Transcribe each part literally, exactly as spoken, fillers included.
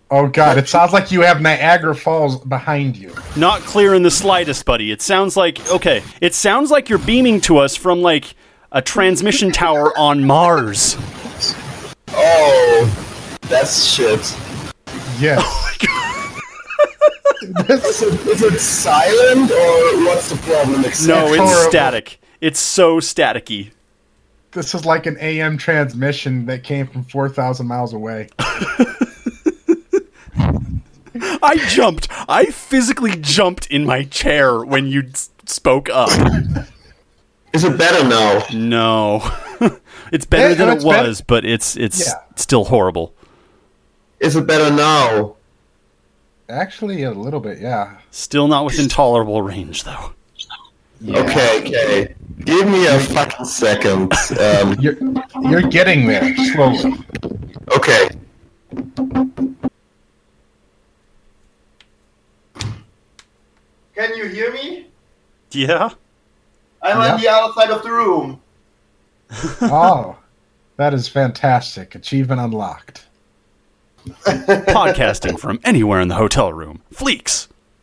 Oh, God, it sounds like you have Niagara Falls behind you. Not clear in the slightest, buddy. It sounds like, okay, it sounds like you're beaming to us from, like, a transmission tower on Mars. Oh, that's shit. Yes. Oh, my God. is, it, is it silent, or what's the problem exactly? No, it's horrible. static. It's so staticky. This is like an A M transmission that came from four thousand miles away. I jumped. I physically jumped in my chair when you s- spoke up. Is it better now? No. It's better Yeah, than no, it it's better. was, but it's it's Yeah. still horrible. Is it better now? Actually, a little bit, yeah. Still not within tolerable range, though. Yeah. Okay, okay. Give me a fucking second. Um, You're, you're getting there, slowly. okay. Can you hear me? Yeah? I'm Yeah. on the outside of the room. Oh, that is fantastic. Achievement unlocked. Podcasting from anywhere in the hotel room. Fleeks!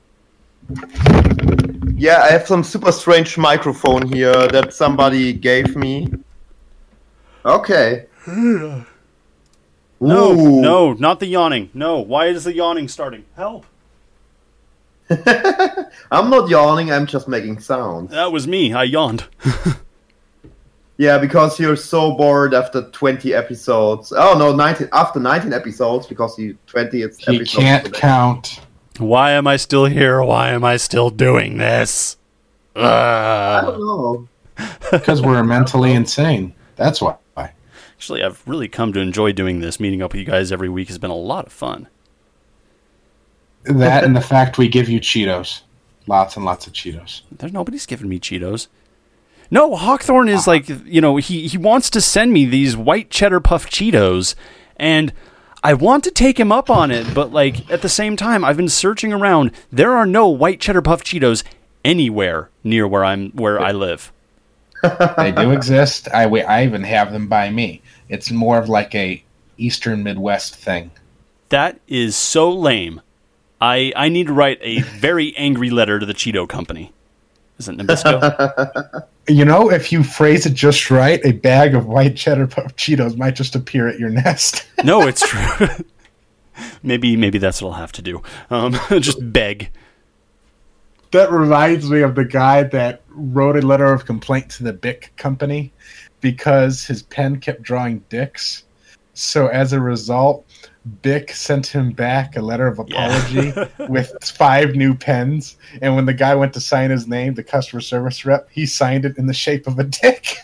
Yeah, I have some super strange microphone here that somebody gave me. Okay. No, Ooh. no, not the yawning. No, why is the yawning starting? Help! I'm not yawning, I'm just making sounds. That was me. I yawned. Yeah, because you're so bored after twenty episodes. Oh no, nineteen after nineteen episodes, because you twentieth He episode. can't today. count. Why am I still here? Why am I still doing this? I Ugh. don't know. Because we're mentally insane. That's why. Actually, I've really come to enjoy doing this. Meeting up with you guys every week has been a lot of fun. That and the fact we give you Cheetos. Lots and lots of Cheetos. There's nobody's giving me Cheetos. No, Hawkthorne is like, you know, he, he wants to send me these white cheddar puff Cheetos, and I want to take him up on it, but like at the same time, I've been searching around. There are no white cheddar puff Cheetos anywhere near where I'm where I live. They do exist. I, we- I even have them by me. It's more of like a Eastern Midwest thing. That is so lame. I I need to write a very angry letter to the Cheeto company. Is it Nabisco? You know, if you phrase it just right, a bag of white cheddar puff Cheetos might just appear at your nest. No, it's true. maybe maybe that's what I'll have to do. Um, just beg. That reminds me of the guy that wrote a letter of complaint to the Bic company because his pen kept drawing dicks. So as a result, Bic sent him back a letter of apology Yeah. with five new pens. And when the guy went to sign his name, the customer service rep, he signed it in the shape of a dick.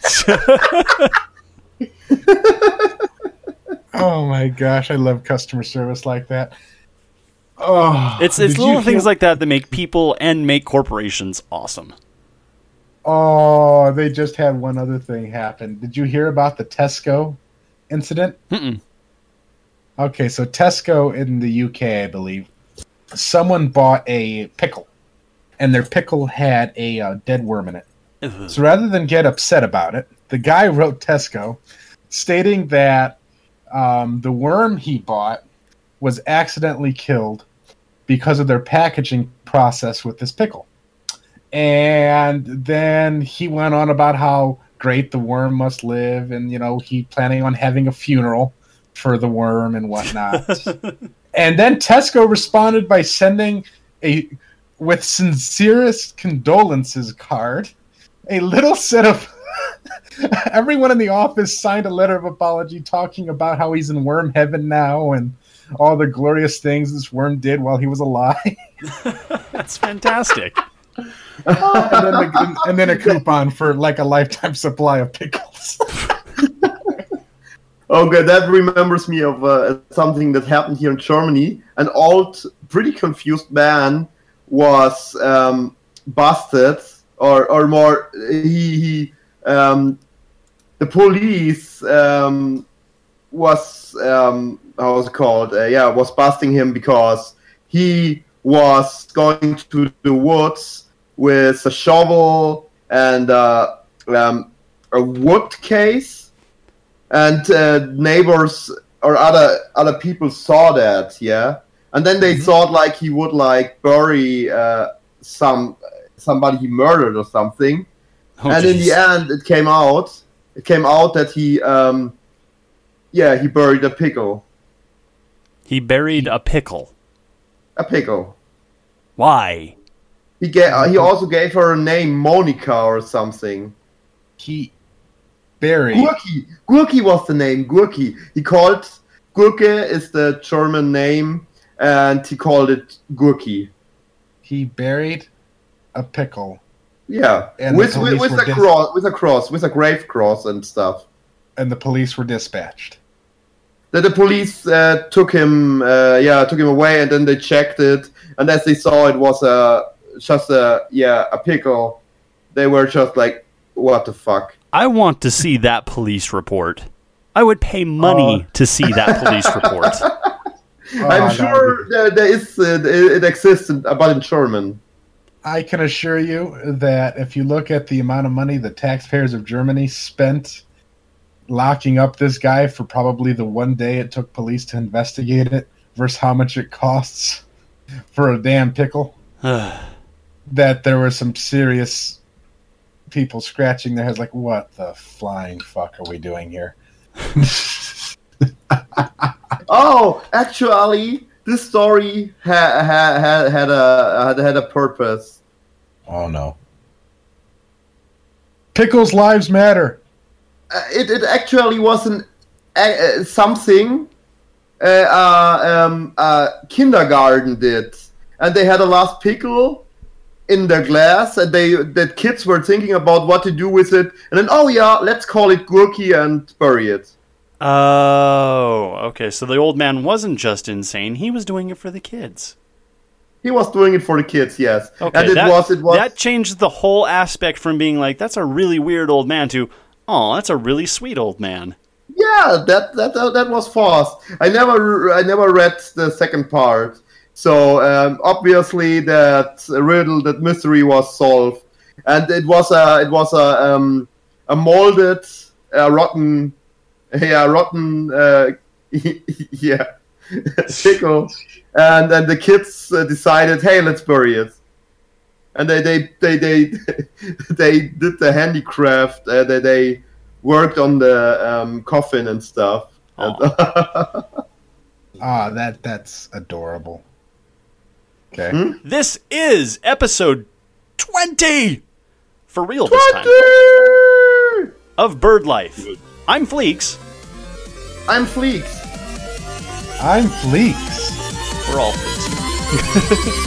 Oh my gosh, I love customer service like that. Oh, It's it's did you little things hear- like that that make people and make corporations awesome. Oh, they just had one other thing happen. Did you hear about the Tesco incident? Mm-mm. Okay, so Tesco in the U K, I believe, someone bought a pickle, and their pickle had a uh, dead worm in it. Ugh. So rather than get upset about it, the guy wrote Tesco stating that um, the worm he bought was accidentally killed because of their packaging process with this pickle. And then he went on about how great the worm must live, and, you know, he planning on having a funeral for the worm and whatnot. And then Tesco responded by sending a, with sincerest condolences card, a little set of everyone in the office signed a letter of apology talking about how he's in worm heaven now and all the glorious things this worm did while he was alive. That's fantastic. and, then the, and then a coupon for like a lifetime supply of pickles. Okay, that remembers me of uh, something that happened here in Germany. An old, pretty confused man was um, busted, or or more, he, he um, the police um, was um, how was it called? Uh, yeah, was busting him because he was going to the woods with a shovel and uh, um, a wood case. And uh, neighbors or other other people saw that, yeah, and then they mm-hmm. thought like he would like bury uh, some somebody he murdered or something. Oh, and geez. In the end, it came out. It came out that he, um, yeah, he buried a pickle. He buried a pickle. A pickle. Why? He gave. Uh, he also gave her a name, Monica or something. He buried. Gurki. Gurki was the name. Gurki. He called Gurke is the German name, and he called it Gurki. He buried a pickle. Yeah, and with with, with a dis- cross, with a cross, with a grave cross and stuff. And the police were dispatched. That the police uh, took him, uh, yeah, took him away, and then they checked it, and as they saw it was a just a yeah a pickle, they were just like, what the fuck? I want to see that police report. I would pay money uh, to see that police report. Oh, I'm sure there, there is uh, it exists, but in German. I can assure you that if you look at the amount of money the taxpayers of Germany spent locking up this guy for probably the one day it took police to investigate it versus how much it costs for a damn pickle, that there were some serious people scratching their heads like, what the flying fuck are we doing here? Oh, actually, this story had ha, ha, had a had, had a purpose. Oh no! Pickles' lives matter. Uh, it it actually wasn't uh, something uh, uh, um, uh, kindergarten did, and they had a last pickle in their glass, and they that kids were thinking about what to do with it, and then oh yeah, let's call it Gurki and bury it. Oh, okay. So the old man wasn't just insane; he was doing it for the kids. He was doing it for the kids, yes. Okay, and it that, was it was that changed the whole aspect from being like that's a really weird old man to oh, that's a really sweet old man. Yeah, that that that, that was fast. I never I never read the second part, so um, obviously that riddle, that mystery was solved, and it was a it was a um, a molded, uh, rotten. Yeah, rotten, uh, yeah, pickle, and then the kids uh, decided, hey, let's bury it, and they they they they, they did the handicraft. Uh, they they worked on the um, coffin and stuff. Ah, oh, that that's adorable. Okay, hmm? This is episode twenty for real this twenty time of Bird Life. I'm Fleeks. I'm Fleeks. I'm Fleeks. We're all Fleeks.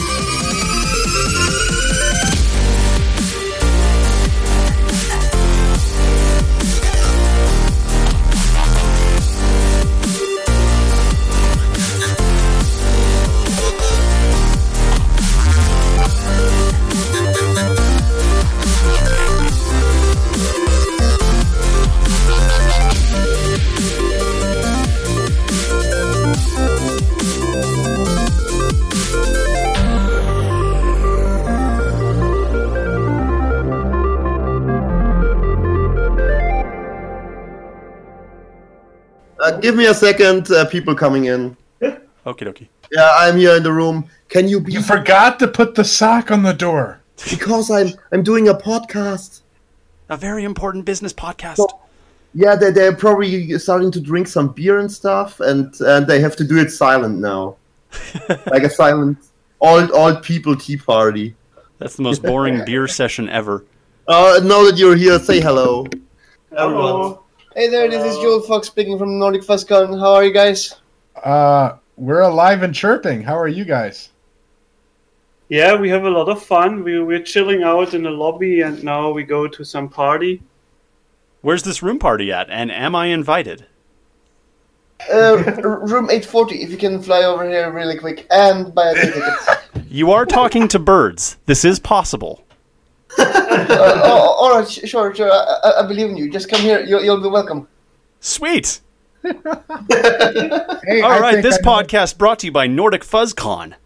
Uh, give me a second, uh, people coming in. Okie dokie. Yeah, I'm here in the room. Can you be... You forgot to put the sock on the door. Because I'm I'm doing a podcast. A very important business podcast. So, yeah, they, they're probably starting to drink some beer and stuff, and, and they have to do it silent now. Like a silent, old, old people tea party. That's the most boring beer session ever. Uh, now that you're here, say hello. Hello. Hey there, this is Joel Fox speaking from Nordic FuzzCon. How are you guys? Uh, we're alive and chirping. How are you guys? Yeah, we have a lot of fun. We, we're chilling out in the lobby, and now we go to some party. Where's this room party at, and am I invited? Uh, room eight forty, if you can fly over here really quick, and buy a ticket. You are talking to birds. This is possible. uh, oh, all right, sure, sure. I, I believe in you. Just come here. You'll, you'll be welcome. Sweet. Hey, all I right, this I podcast brought to you by Nordic FuzzCon.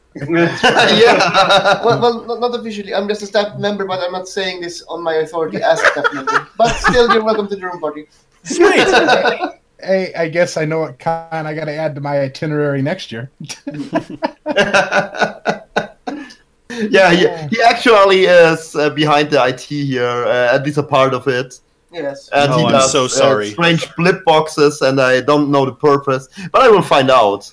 Yeah. Well, well, not, not officially. I'm just a staff member, but I'm not saying this on my authority as a staff member. But still, you're welcome to the room party. Sweet. Hey, I guess I know what kind I got to add to my itinerary next year. Yeah, he, he actually is uh, behind the I T here, uh, at least a part of it. Yes. And Oh, he I'm does so sorry. Uh, strange blip boxes, and I don't know the purpose, but I will find out.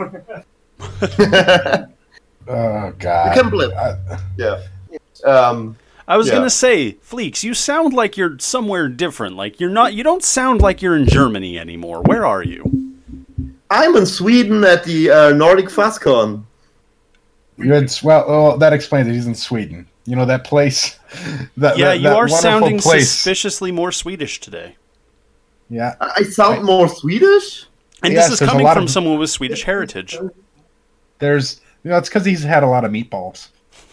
Oh God! You can blip. I- Yeah. Um, I was Yeah. gonna say, Fleeks, you sound like you're somewhere different. Like you're not. You don't sound like you're in Germany anymore. Where are you? I'm in Sweden at the uh, Nordic FastCon. You're in, well, well, that explains it. He's in Sweden. You know that place. That, Yeah, that, you that are wonderful sounding place. suspiciously more Swedish today. Yeah. I I sound more Swedish? And Yes, this is there's a coming lot from of- someone with Swedish heritage. There's, you know, it's because he's had a lot of meatballs.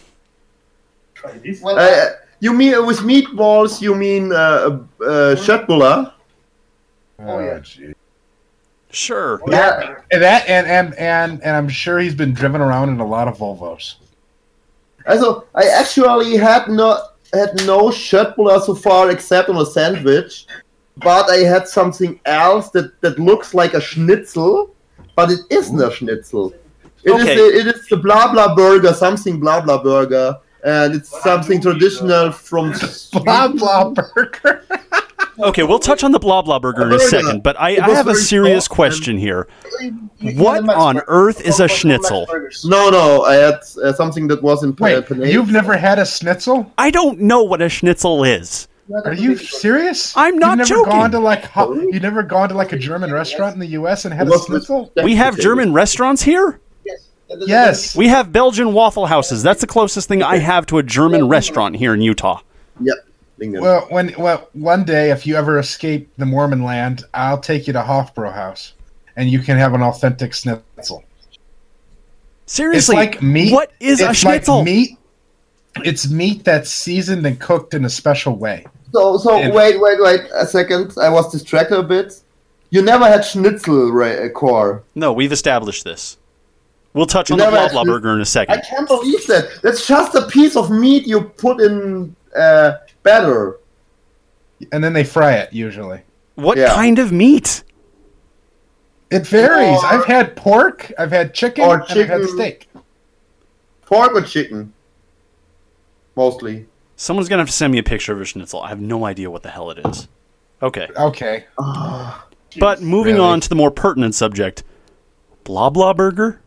Try this. Well, Uh, you mean uh, with meatballs? You mean uh, uh, Schöttbullar? Oh, yeah. gee. Sure. Yeah. And that and, and and and I'm sure he's been driven around in a lot of Volvos. Also, I actually had no had no Schöttbullar so far except on a sandwich, but I had something else that, that looks like a schnitzel, but it isn't a schnitzel. It Okay. is the, it is the blah blah burger, something blah blah burger, and it's something traditional from Blah blah burger. Okay, we'll touch on the blah blah burger in a second, but I, It I was have a very serious soft question here. you- you What had the Max on Burger. earth is a Max schnitzel? Burgers. No, no, I had uh, something that was in Wait, Panay. you've never had a schnitzel? I don't know what a schnitzel is. Are you serious? I'm not You've never joking. gone to like ho- you've never gone to like a German restaurant in the U S and had It a was with- schnitzel? We have German restaurants here? Yes. The- the- Yes. We have Belgian waffle houses. That's the closest thing I have to a German restaurant here in Utah. Yep. Lingen. Well, when well one day if you ever escape the Mormon land, I'll take you to Hofbräu House, and you can have an authentic schnitzel. Seriously, It's like meat. what is a it's schnitzel? Like meat. It's meat that's seasoned and cooked in a special way. So, so And- wait, wait, wait a second. I was distracted a bit. You never had schnitzel, right, uh, core? No, we've established this. We'll touch You on the never blah actually- blah burger in a I second. can't believe that. That's just a piece of meat you put in uh, batter. And then they fry it usually. What Yeah. kind of meat? It varies. Or- I've had pork, I've had chicken, Or and I've had chicken. steak. Pork or chicken? Mostly. Someone's gonna have to send me a picture of a schnitzel. I have no idea what the hell it is. Okay, Okay. but moving Really? on to the more pertinent subject, blah blah burger.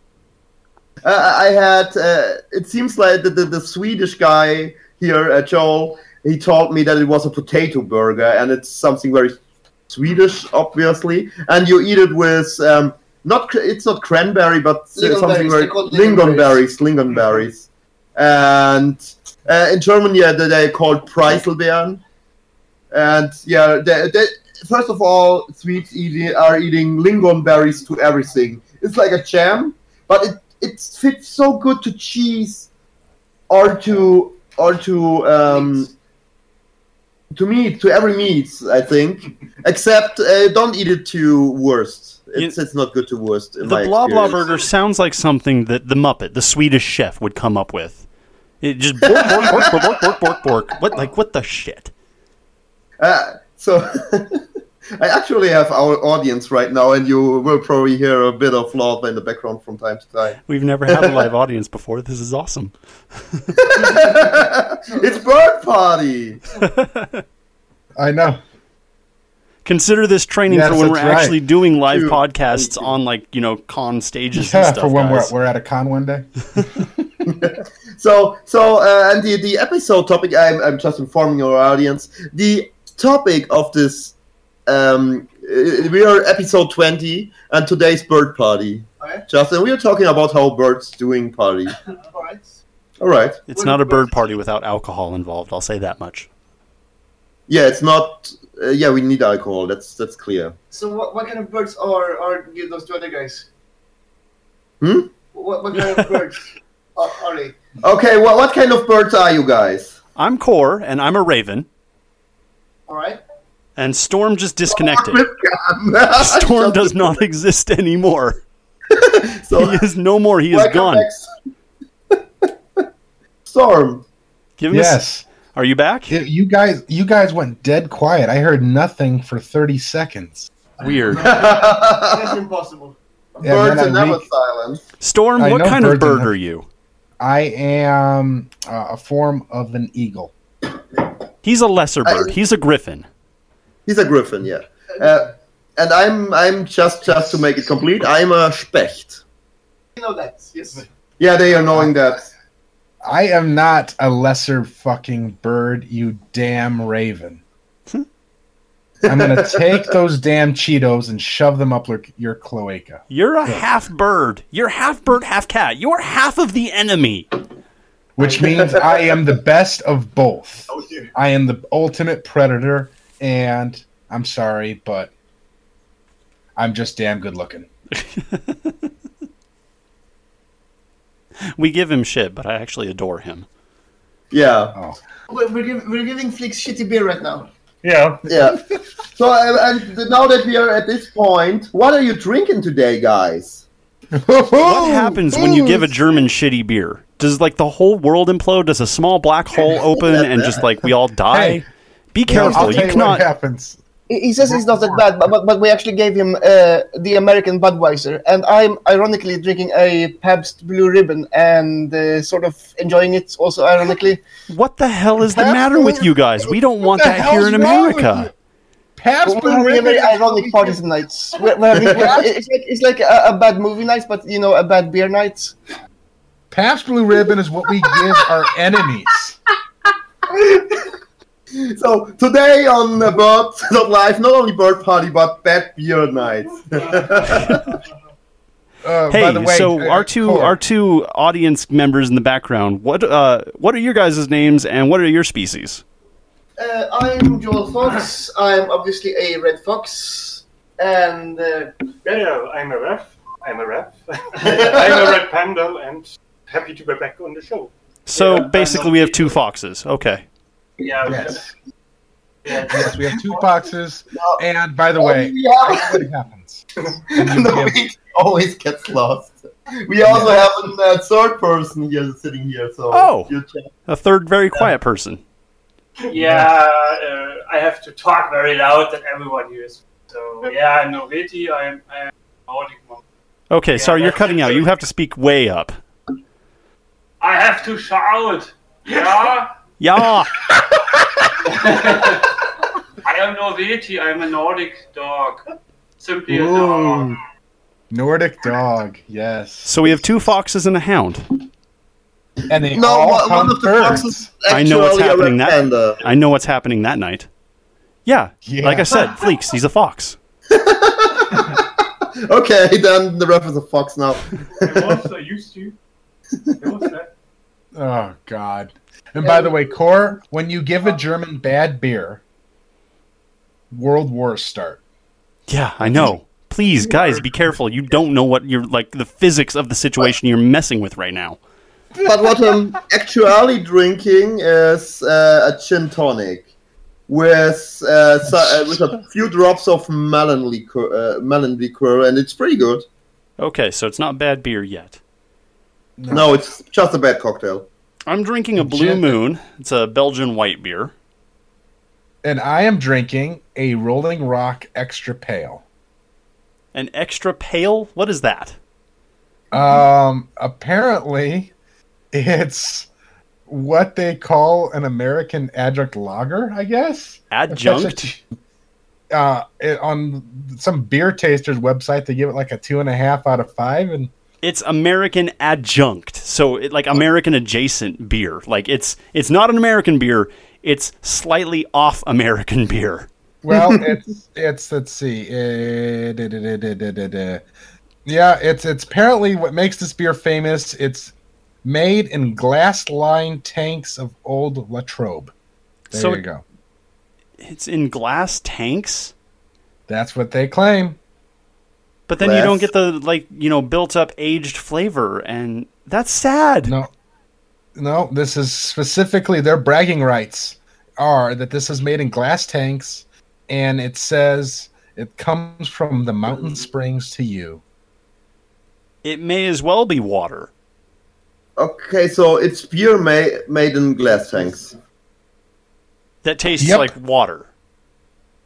Uh, I had. Uh, it seems like the, the, the Swedish guy here, uh, Joel, he told me that it was a potato burger, and it's something very Swedish, obviously. And you eat it with um, not. cr- It's not cranberry, but uh, something Lingonberries, very they call it lingonberries. Lingonberries. And uh, in Germany, yeah, they they called Preiselbeeren. And yeah, they, they, first of all, Swedes eating, are eating lingonberries to everything. It's like a jam, but it it fits so good to cheese or to or to um, to meat, to every meat, I think. Except uh, don't eat it to wurst. It's You- it's not good to wurst. In The my blah blah experience. burger sounds like something that the Muppet, the Swedish chef, would come up with. It just bork bork bork bork bork bork bork bork. What like what the shit? Uh, so I actually have our audience right now, and you will probably hear a bit of laughter in the background from time to time. We've never had a live audience before. This is awesome. It's bird party. I know. Consider this training Yes, for when we're that's right. actually doing live Dude, podcasts thank you. on like you know con stages and Yeah, stuff. for when we're, guys. we're at a con one day. So, so, uh, and the, the episode topic, I'm, I'm just informing our audience. The topic of this, um, uh, we are episode twenty, and today's bird party. Okay. Justin, we are talking about how birds doing party. All right. All right. It's not a bird party without alcohol involved. I'll say that much. Yeah, it's not. Uh, yeah, we need alcohol. That's that's clear. So what, what kind of birds are are you, those two other guys? Hmm. What, what kind of birds are, are they? Okay. Well, what kind of birds are you guys? I'm Core, and I'm a raven. All right. And Storm just disconnected. Storm Storm does not exist anymore. So, He is no more. He is welcome gone. back. Storm. Give him a s- Yes. Are you back? It- you guys you guys went dead quiet. I heard nothing for thirty seconds. Weird. That's impossible. Yeah, Birds then are I never re- silent. Storm, I what know kind of birds and bird the- are you? I am uh, a form of an eagle. He's a lesser I- bird. He's a griffin. He's a griffin, yeah. Uh, and I'm I'm just just to make it complete. I'm a Specht. You know that, yes. Yeah, they are knowing that. I am not a lesser fucking bird, you damn raven. I'm gonna take those damn Cheetos and shove them up your, your cloaca. You're a half bird. You're half bird, half cat. You're half of the enemy. Which means I am the best of both. I am the ultimate predator, and I'm sorry, but I'm just damn good looking. We give him shit, but I actually adore him. Yeah, Oh. We're, we're, giv- we're giving Flix shitty beer right now. Yeah. yeah. So uh, and now that we are at this point, what are you drinking today, guys? What happens when you give a German shitty beer? Does like the whole world implode? Does a small black hole open and just like we all die? Hey, Be I'll careful. tell You you cannot. what happens. He he says it's not that bad, but, but, but we actually gave him uh, the American Budweiser, and I'm ironically drinking a Pabst Blue Ribbon and uh, sort of enjoying it also ironically. What the hell is the Pabst matter Blue- with you guys? We don't want the that here hell's in wrong with America. Pabst We're Blue having a Ribbon very is ironic what we party give- tonight. We're, we're having, it's like, it's like a, a bad movie night, but you know, a bad beer night. Pabst Blue Ribbon is what we give our enemies. So today on uh, Bird Not Live, not only bird party but bad beer night. Uh, Hey, by the way, so uh, our two Cor, our two audience members in the background. What uh what are your guys' names and what are your species? Uh, I'm Joel Fox. I'm obviously a red fox, and uh, Yeah, yeah, I'm a ref. I'm a ref. I'm a red panda and happy to be back on the show. So Yeah, basically, we have two foxes. Okay. Yeah, we Yes. have- Yes, we have two boxes. And by the way, I yeah, know what happens. When you no, give- it always gets lost. We also have a uh, third person here sitting here, so Oh. you check. A third very quiet person. Yeah, uh, I have to talk very loud that everyone hears. So yeah, I'm Norveti. I'm I'm Nordic monk. Okay, Yeah, sorry, you're that's cutting it. out. You have to speak way up. I have to shout. Yeah, Yeah. I am Norveti. I'm a Nordic dog. Simply a Ooh. dog. Nordic dog, yes. So we have two foxes and a hound. And they No, all one, one hunt of the birds. foxes I know what's actually a happening red that- panda. I know what's happening that night. Yeah, Yeah. like I said, Fleeks, he's a fox. Okay, then the ref is a fox now. I was. I used to. I was that. Oh, God. And by the way, Cor, when you give a German bad beer, world wars start. Yeah, I know. Please, guys, be careful. You don't know what you're like the physics of the situation you're messing with right now. But what I'm actually drinking is uh, a gin tonic with uh, so, uh, with a few drops of melon liqueur, uh, melon liqueur, and it's pretty good. Okay, so it's not bad beer yet. No, it's just a bad cocktail. I'm drinking a Blue Gin- Moon. It's a Belgian white beer. And I am drinking a Rolling Rock Extra Pale. An extra pale? What is that? Um, apparently, it's what they call an American adjunct lager, I guess. Adjunct? Uh, it, on some beer taster's website, they give it like a two and a half out of five, and It's American adjunct. So it, like American adjacent beer. Like it's it's not an American beer, it's slightly off American beer. well, it's it's let's see, uh, da, da, da, da, da, da, da. yeah, it's it's apparently what makes this beer famous. It's made in glass-lined tanks of old Latrobe. There So- you go. It's in glass tanks, That's what they claim. but then you don't Glass. get the like, you know, built up aged flavor and that's sad. No, no, this is specifically their bragging rights are that this is made in glass tanks, and it says it comes from the mountain springs to you. It may as well be water. Okay, so it's beer ma- made in glass tanks. That tastes Yep. like water.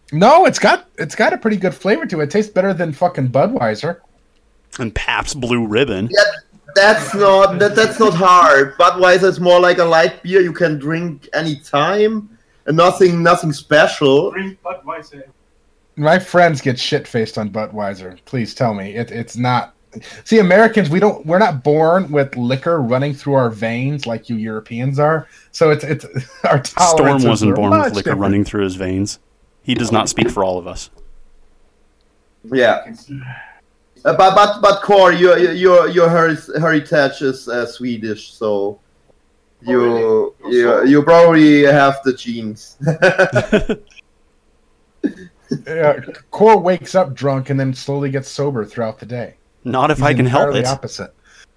No, it's got it's got a pretty good flavor to it. It tastes better than fucking Budweiser. And Pabst Blue Ribbon. Yeah, that's not that, that's not hard. Budweiser is more like a light beer you can drink anytime, and nothing nothing special. Drink Budweiser. My friends get shit faced on Budweiser. Please tell me it, it's not. See, Americans, we don't. We're not born with liquor running through our veins like you Europeans are. So it's it's our tolerance. Storm wasn't born with liquor different. running through his veins. He does not speak for all of us. Yeah, uh, but but but Core, your your your heri- heritage is uh, Swedish, so you really? you you probably have the genes. Yeah, Core wakes up drunk and then slowly gets sober throughout the day. Not if He's I can help entirely it. Opposite.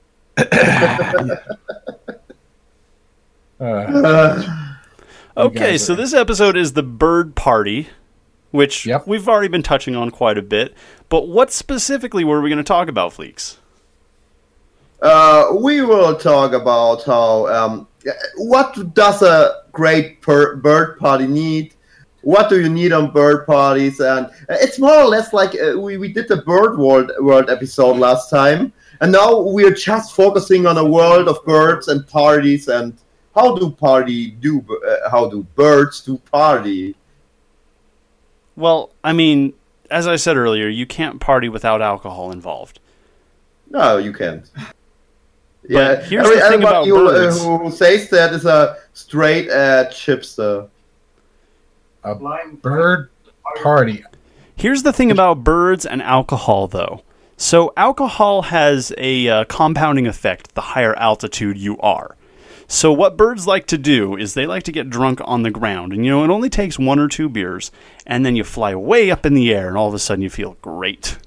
uh, Uh, Okay, guys so are- this episode is the Bird Party, which Yep. we've already been touching on quite a bit. But what specifically were we going to talk about, Fleeks? Uh, we will talk about how um, what does a great per- bird party need? What do you need on bird parties? And it's more or less like uh, we, we did the bird world world episode last time, and now we're just focusing on a world of birds and parties and how do party do uh, how do birds do party? Well, I mean, as I said earlier, you can't party without alcohol involved. No, you can't. Yeah, here's the thing everybody about who, uh, birds. who says that is a straight edge hipster. a Blind bird party. Here's the thing about birds and alcohol, though. So alcohol has a uh, compounding effect the higher altitude you are. So what birds like to do is they like to get drunk on the ground. And, you know, it only takes one or two beers, and then you fly way up in the air, and all of a sudden you feel great.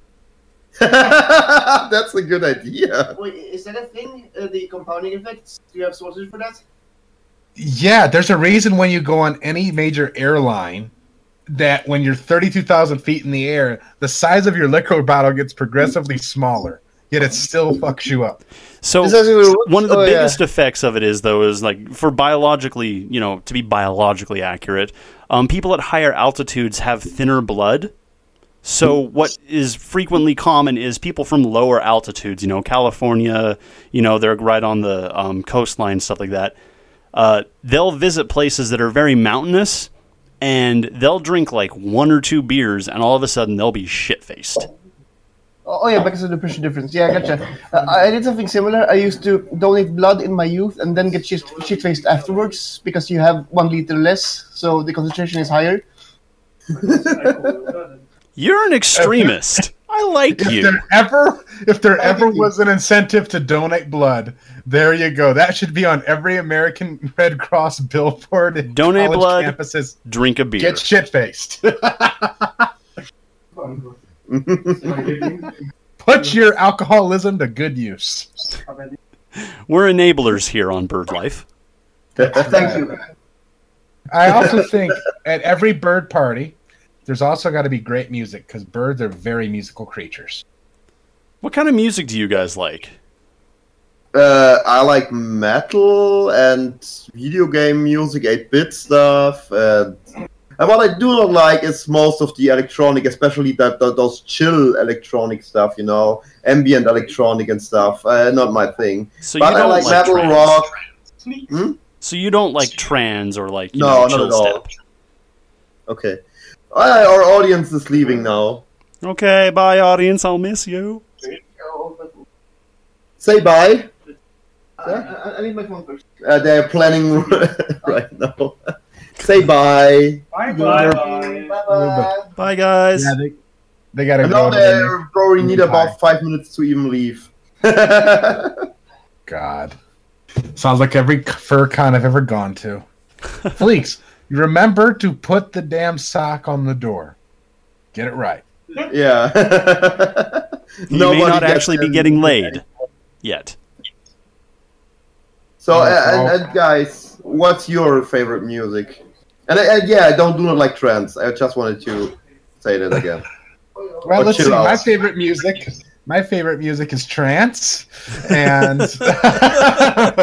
That's a good idea. Wait, is that a thing? Uh, the compounding effects? Do you have sources for that? Yeah, there's a reason when you go on any major airline that when you're thirty-two thousand feet in the air, the size of your liquor bottle gets progressively smaller, yet it still fucks you up. So Is that what it works? one of the Oh, yeah. biggest effects of it is, though, is like for biologically, you know, to be biologically accurate, um, people at higher altitudes have thinner blood. So what is frequently common is people from lower altitudes, you know, California, you know, they're right on the um, coastline, stuff like that. Uh, they'll visit places that are very mountainous, and they'll drink like one or two beers, and all of a sudden they'll be shit-faced. Oh, oh yeah, because of the pressure difference. Yeah, I gotcha. Uh, I did something similar. I used to donate blood in my youth and then get shit, shit-faced afterwards because you have one liter less, so the concentration is higher. You're an extremist. I like If you. there ever, if there ever was an incentive to donate blood, there you go. That should be on every American Red Cross billboard. at Donate college blood. Campuses. Drink a beer. Get shit faced. Put your alcoholism to good use. We're enablers here on Bird Life. Thank you. I also think at every bird party, there's also got to be great music because birds are very musical creatures. What kind of music do you guys like? Uh, I like metal and video game music, eight-bit stuff, and, and what I do not like is most of the electronic, especially that, that those chill electronic stuff, you know, ambient electronic and stuff. Uh, not my thing. So But you I don't like, like metal, trance. rock. Hmm? So you don't like trans or like you No, know, not chill at all. step. Okay, uh, our audience is leaving now. Okay, bye audience. I'll miss you. Say bye. I, I, I need my phone first. Uh, they're planning right now. Say bye. Bye bye. bye. Bye-bye. Bye guys. Yeah, they, they got to And go. now to the- they probably need Bye. about five minutes to even leave. God. Sounds like every fur con I've ever gone to. Fleeks, you remember to put the damn sock on the door. Get it right. Yeah. You may Nobody not gets actually be in. getting laid yet. So, Yeah, uh, so- and, and guys, what's your favorite music? And, and yeah, I don't do not like trance. I just wanted to say that again. Well, Or let's chill see. My out. favorite music. My favorite music is trance and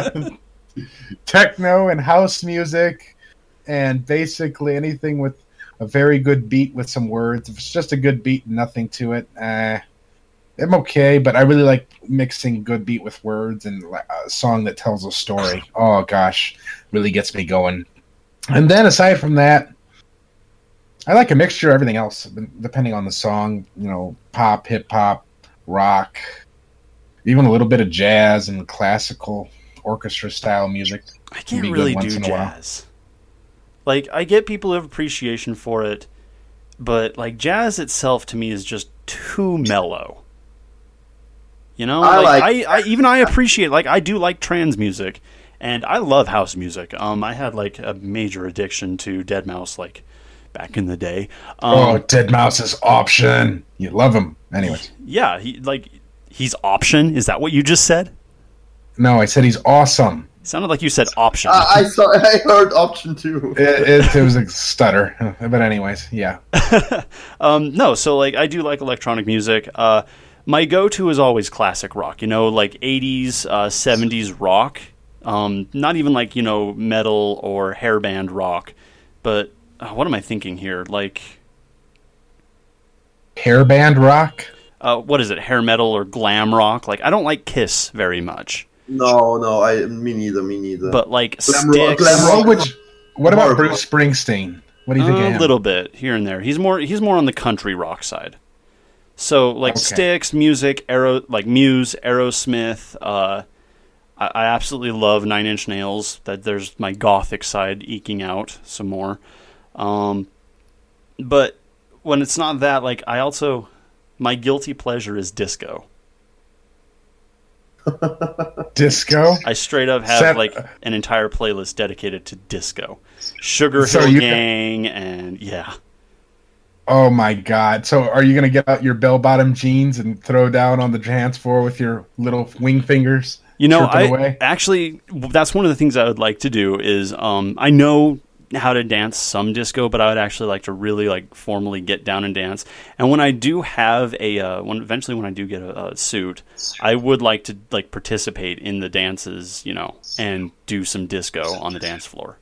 techno and house music and basically anything with a very good beat with some words. If it's just a good beat and nothing to it, eh, I'm okay. But I really like mixing good beat with words and a song that tells a story. Oh gosh, really gets me going. And then aside from that, I like a mixture of everything else, depending on the song. You know, pop, hip hop, rock, even a little bit of jazz and classical orchestra style music. I can't really do jazz. Like, I get people who have appreciation for it, but like jazz itself to me is just too mellow. You know, I like, like I, I even I appreciate, like, I do like trance music, and I love house music. Um, I had like a major addiction to dead mouse, like back in the day. Um, oh, dead mouse is Option. You love him, anyways. Yeah, he like he's Option. Is that what you just said? No, I said he's awesome. It sounded like you said Option. Uh, I saw. I heard Option too. It, it, it was a stutter, but anyways, yeah. um, no, so like I do like electronic music. Uh, my go-to is always classic rock. You know, like eighties, uh, seventies rock. Um, not even like, you know, metal or hairband rock, but uh, what am I thinking here? Like hairband rock. Uh, what is it? Hair metal or glam rock? Like, I don't like Kiss very much. No, no, I me neither, me neither. But like Glam Styx, rock- glam rock- Which, what about More- Bruce Springsteen? What do you think of a him? little bit here and there. He's more he's more on the country rock side. So like Okay. Styx, music, Aero, like Muse, Aerosmith. Uh, I, I absolutely love Nine Inch Nails. That there's my gothic side eking out some more. Um, but when it's not that, like I also my guilty pleasure is disco. Disco. I straight up have Set- like an entire playlist dedicated to disco, Sugar So Hill you- Gang, and yeah. Oh my God! So are you gonna get out your bell-bottom jeans and throw down on the dance floor with your little wing fingers? You know, chirping I away? actually that's one of the things I would like to do. Is um, I know how to dance some disco, but I would actually like to really like formally get down and dance. And when I do have a uh, when eventually when I do get a, a suit, I would like to like participate in the dances, you know, and do some disco on the dance floor.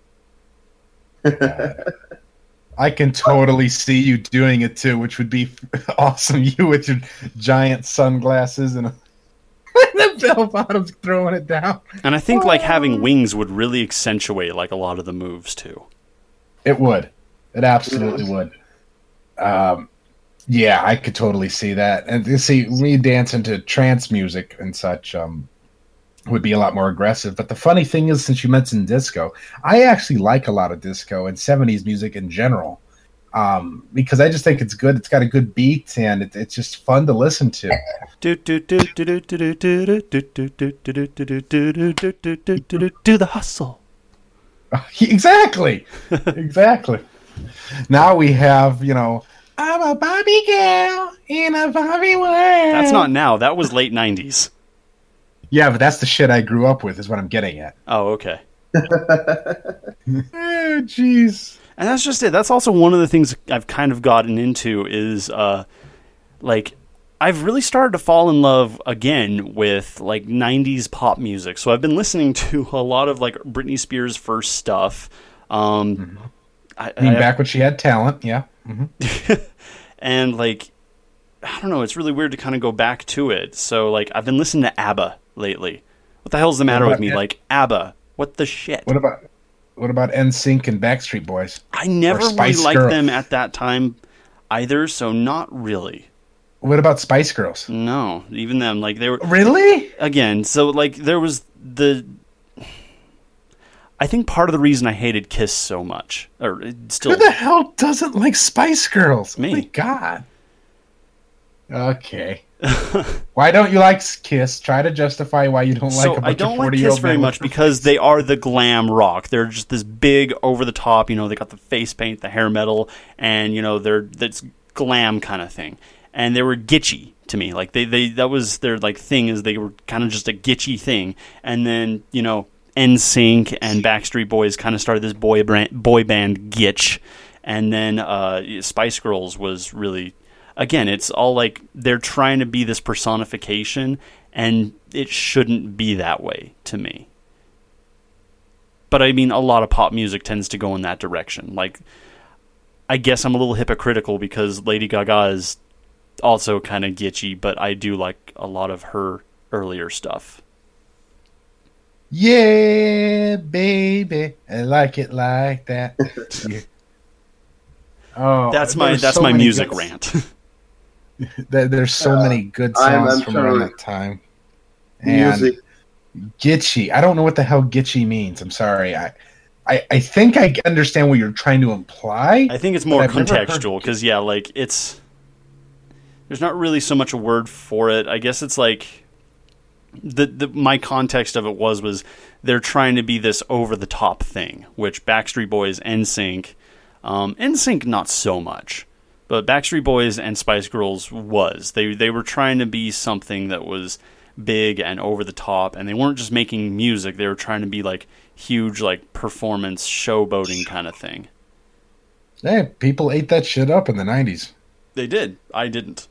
I can totally see you doing it too, which would be awesome. You with your giant sunglasses and the bell bottoms throwing it down. And I think like having wings would really accentuate like a lot of the moves too. It would. It absolutely would. Um, yeah, I could totally see that. And you see, me dancing to trance music and such um, would be a lot more aggressive. But the funny thing is, since you mentioned disco, I actually like a lot of disco and seventies music in general. Um, because I just think it's good. It's got a good beat and it, it's just fun to listen to. Do do do do do do do do do do do do do do do do do do do the hustle. Exactly. Exactly. Now we have, you know, I'm a Barbie girl in a Barbie world. That's not now. That was late nineties. Yeah, but that's the shit I grew up with, is what I'm getting at. Oh, okay. Oh, jeez. And that's just it. That's also one of the things I've kind of gotten into is, uh, like, I've really started to fall in love again with, like, nineties pop music. So I've been listening to a lot of, like, Britney Spears' first stuff. Um, Mm-hmm. I, I mean, I- back when she had talent, yeah. Mm-hmm. and, like, I don't know. It's really weird to kind of go back to it. So, like, I've been listening to ABBA lately. What the hell's the matter What with about me? it? Like, ABBA. What the shit? What about what about N Sync and Backstreet Boys? I never or really Spice liked Girls? them at that time either, so not really. What about Spice Girls? No, even them. Like, they were... Really? Again, so, like, there was the... I think part of the reason I hated Kiss so much, or it still... Who the hell doesn't like Spice Girls? Me. Oh my God. Okay. Why don't you like Kiss? Try to justify why you don't like So a bunch I don't of like forty-year-old Kiss very men much with- because they are the glam rock. They're just this big, over the top. You know, they got the face paint, the hair metal, and you know, they're that's glam kind of thing. And they were gitchy to me. Like they, they that was their like thing is they were kind of just a gitchy thing. And then you know, N Sync and Backstreet Boys kind of started this boy brand, boy band gitch. And then uh, Spice Girls was really. Again, it's all like they're trying to be this personification, and it shouldn't be that way to me. But I mean, a lot of pop music tends to go in that direction. Like, I guess I'm a little hypocritical because Lady Gaga is also kind of gitchy, but I do like a lot of her earlier stuff. Yeah, baby, I like it like that. Yeah. Oh, That's my that's so my many music good- rant. there- There's so Uh, many good I'm- songs I'm from around sure- that time. And Music. Gitchy. I don't know what the hell gitchy means. I'm sorry. I, I, I think I understand what you're trying to imply. I think it's more But I've never heard- contextual because yeah, like it's there's not really so much a word for it. I guess it's like the the my context of it was was they're trying to be this over the top thing, which Backstreet Boys, N Sync, um, N Sync not so much, but Backstreet Boys and Spice Girls was they they were trying to be something that was big and over the top, and they weren't just making music; they were trying to be like huge, like performance showboating kind of thing. Hey, people ate that shit up in the nineties. They did. I didn't.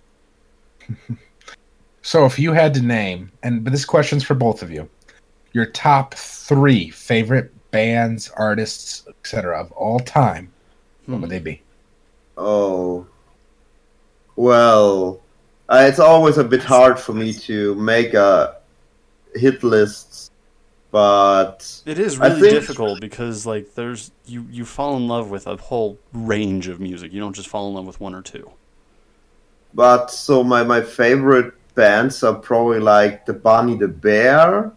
So if you had to name, and but this question's for both of you, your top three favorite bands, artists, et cetera of all time, what would they be? Oh. Well, uh, it's always a bit hard for me to make a hit list, but It is I really think- difficult because like there's you you fall in love with a whole range of music. You don't just fall in love with one or two. but so my my favorite bands are probably like the Bunny the Bear.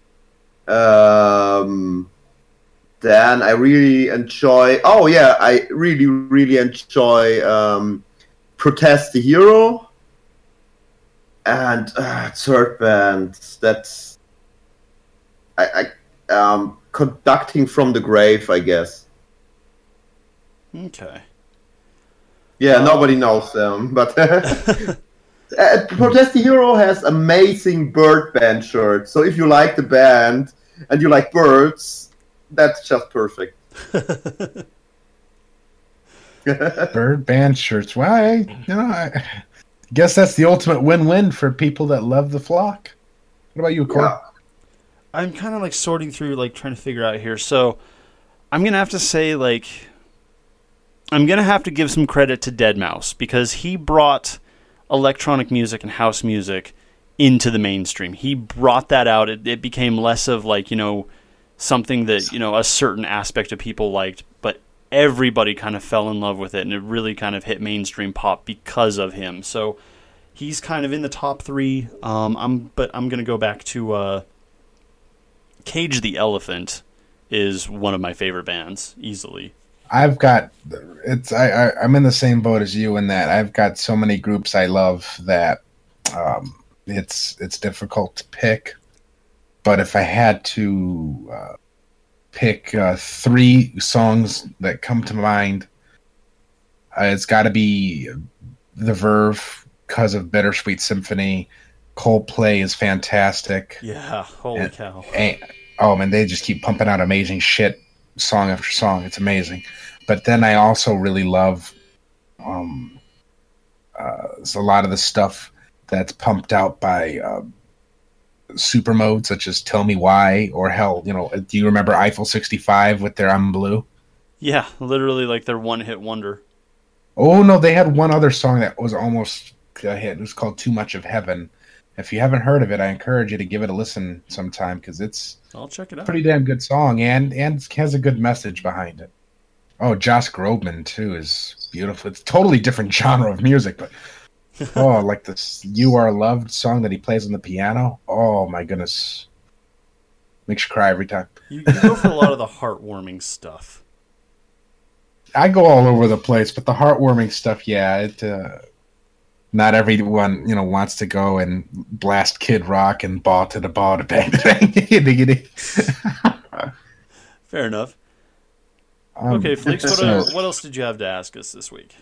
Um, then I really enjoy. Oh yeah, I really really enjoy um, Protest the Hero. And uh, third band, that's I, I um Conducting from the Grave, I guess. Okay. Yeah, Uh, nobody knows them, but uh, Protest the Hero has amazing bird band shirts. So if you like the band and you like birds, that's just perfect. Bird band shirts. Why? You know, I guess that's the ultimate win-win for people that love the flock. What about you, Corey? Yeah. I'm kind of like sorting through, like trying to figure out here. So I'm gonna have to say, like, I'm gonna have to give some credit to deadmau five because he brought electronic music and house music into the mainstream. He brought that out. It, it became less of like, you know, something that, you know, a certain aspect of people liked, but everybody kind of fell in love with it, and it really kind of hit mainstream pop because of him. So he's kind of in the top three. Um, I'm, but I'm gonna go back to uh, Cage the Elephant is one of my favorite bands, easily. I've got it's I, I I'm in the same boat as you in that I've got so many groups I love that um, it's it's difficult to pick. But if I had to uh, pick uh, three songs that come to mind, uh, it's got to be The Verve because of Bittersweet Symphony. Coldplay is fantastic. Yeah, holy And- cow. And, oh man, they just keep pumping out amazing shit, song after song. It's amazing. But then I also really love um, uh, a lot of the stuff that's pumped out by uh, Supermode, such as "Tell Me Why" or hell, you know, do you remember Eiffel sixty-five with their "I'm Blue"? Yeah, literally like their one-hit wonder. Oh no, they had one other song that was almost a hit. It was called "Too Much of Heaven." If you haven't heard of it, I encourage you to give it a listen sometime because it's I'll check it out. pretty damn good song and and has a good message behind it. Oh, Josh Groban too is beautiful. It's a totally different genre of music, but oh, like this "You Are Loved" song that he plays on the piano. Oh my goodness, makes you cry every time. You, you go for a lot of the heartwarming stuff. I go all over the place, but the heartwarming stuff, yeah, it. Uh, not everyone, you know, wants to go and blast Kid Rock and ball to the ball to bang bang. Diggity. Fair enough. Um, Okay, Fleeks, what, so- uh, what else did you have to ask us this week?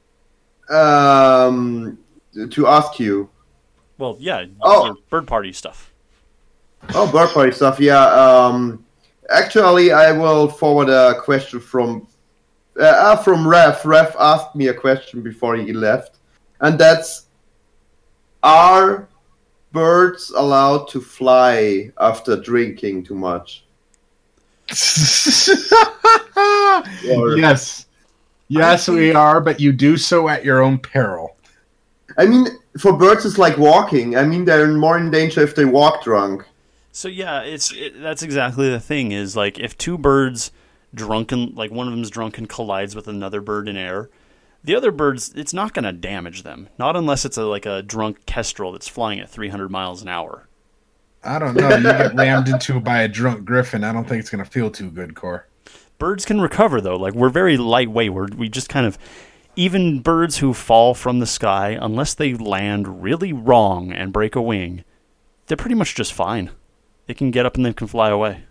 Um, to ask you. Well, yeah, Oh. your bird party stuff. Oh, bird party stuff. Yeah. Um, actually, I will forward a question from uh, from Ref. Ref asked me a question before he left, and that's: are birds allowed to fly after drinking too much? Or- yes, Yes, we are, but you do so at your own peril. I mean, for birds, it's like walking. I mean, they're more in danger if they walk drunk. So yeah, it's it, that's exactly the thing. Is like if two birds drunken, like one of them's drunk and collides with another bird in air, the other birds, it's not going to damage them. Not unless it's a like a drunk kestrel that's flying at three hundred miles an hour. I don't know. You get rammed into by a drunk griffin. I don't think it's going to feel too good, Core. Birds can recover though. Like we're very lightweight. We're, we just kind of even birds who fall from the sky, unless they land really wrong and break a wing, they're pretty much just fine. They can get up and they can fly away.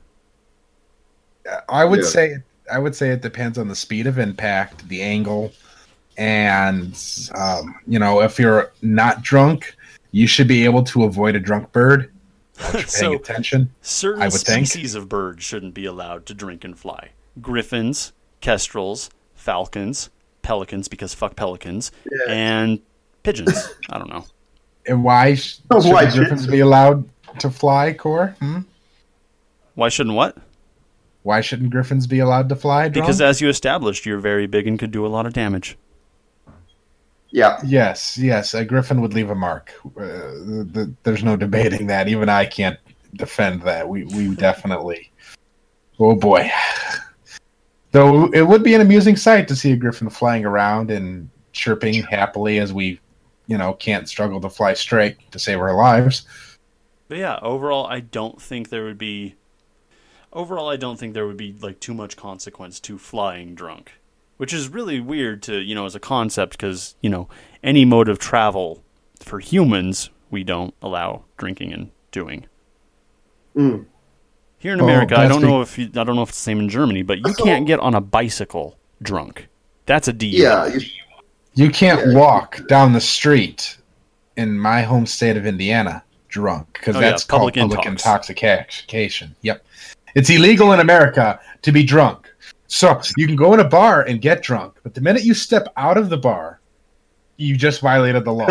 I would Yeah. say I would say it depends on the speed of impact, the angle, and um, you know, if you're not drunk, you should be able to avoid a drunk bird. If you're paying So- attention. Certain I would think. species of birds shouldn't be allowed to drink and fly. Griffins, kestrels, falcons, pelicans, because fuck pelicans, Yeah. and pigeons. I don't know. And why sh- Oh, should why the griffins should- be allowed to fly, Core? Hmm? Why shouldn't what? Why shouldn't griffins be allowed to fly? drunk? Because as you established, you're very big and could do a lot of damage. Yeah. Yes, yes, a griffin would leave a mark. Uh, the, the, there's no debating that. Even I can't defend that. We we definitely. Oh boy. Though it would be an amusing sight to see a griffin flying around and chirping happily as we, you know, can't struggle to fly straight to save our lives. But yeah, overall, I don't think there would be. Overall, I don't think there would be like too much consequence to flying drunk, which is really weird to you know as a concept because you know any mode of travel for humans we don't allow drinking and doing. Mm. Here in Oh, America, I that's don't be- know if you, I don't know if it's the same in Germany, but you can't get on a bicycle drunk. That's a D U I. Yeah. You, You can't walk down the street in my home state of Indiana drunk because Oh, yeah, that's public called public intox. intoxication. Yep. It's illegal in America to be drunk. So you can go in a bar and get drunk, but the minute you step out of the bar, you just violated the law.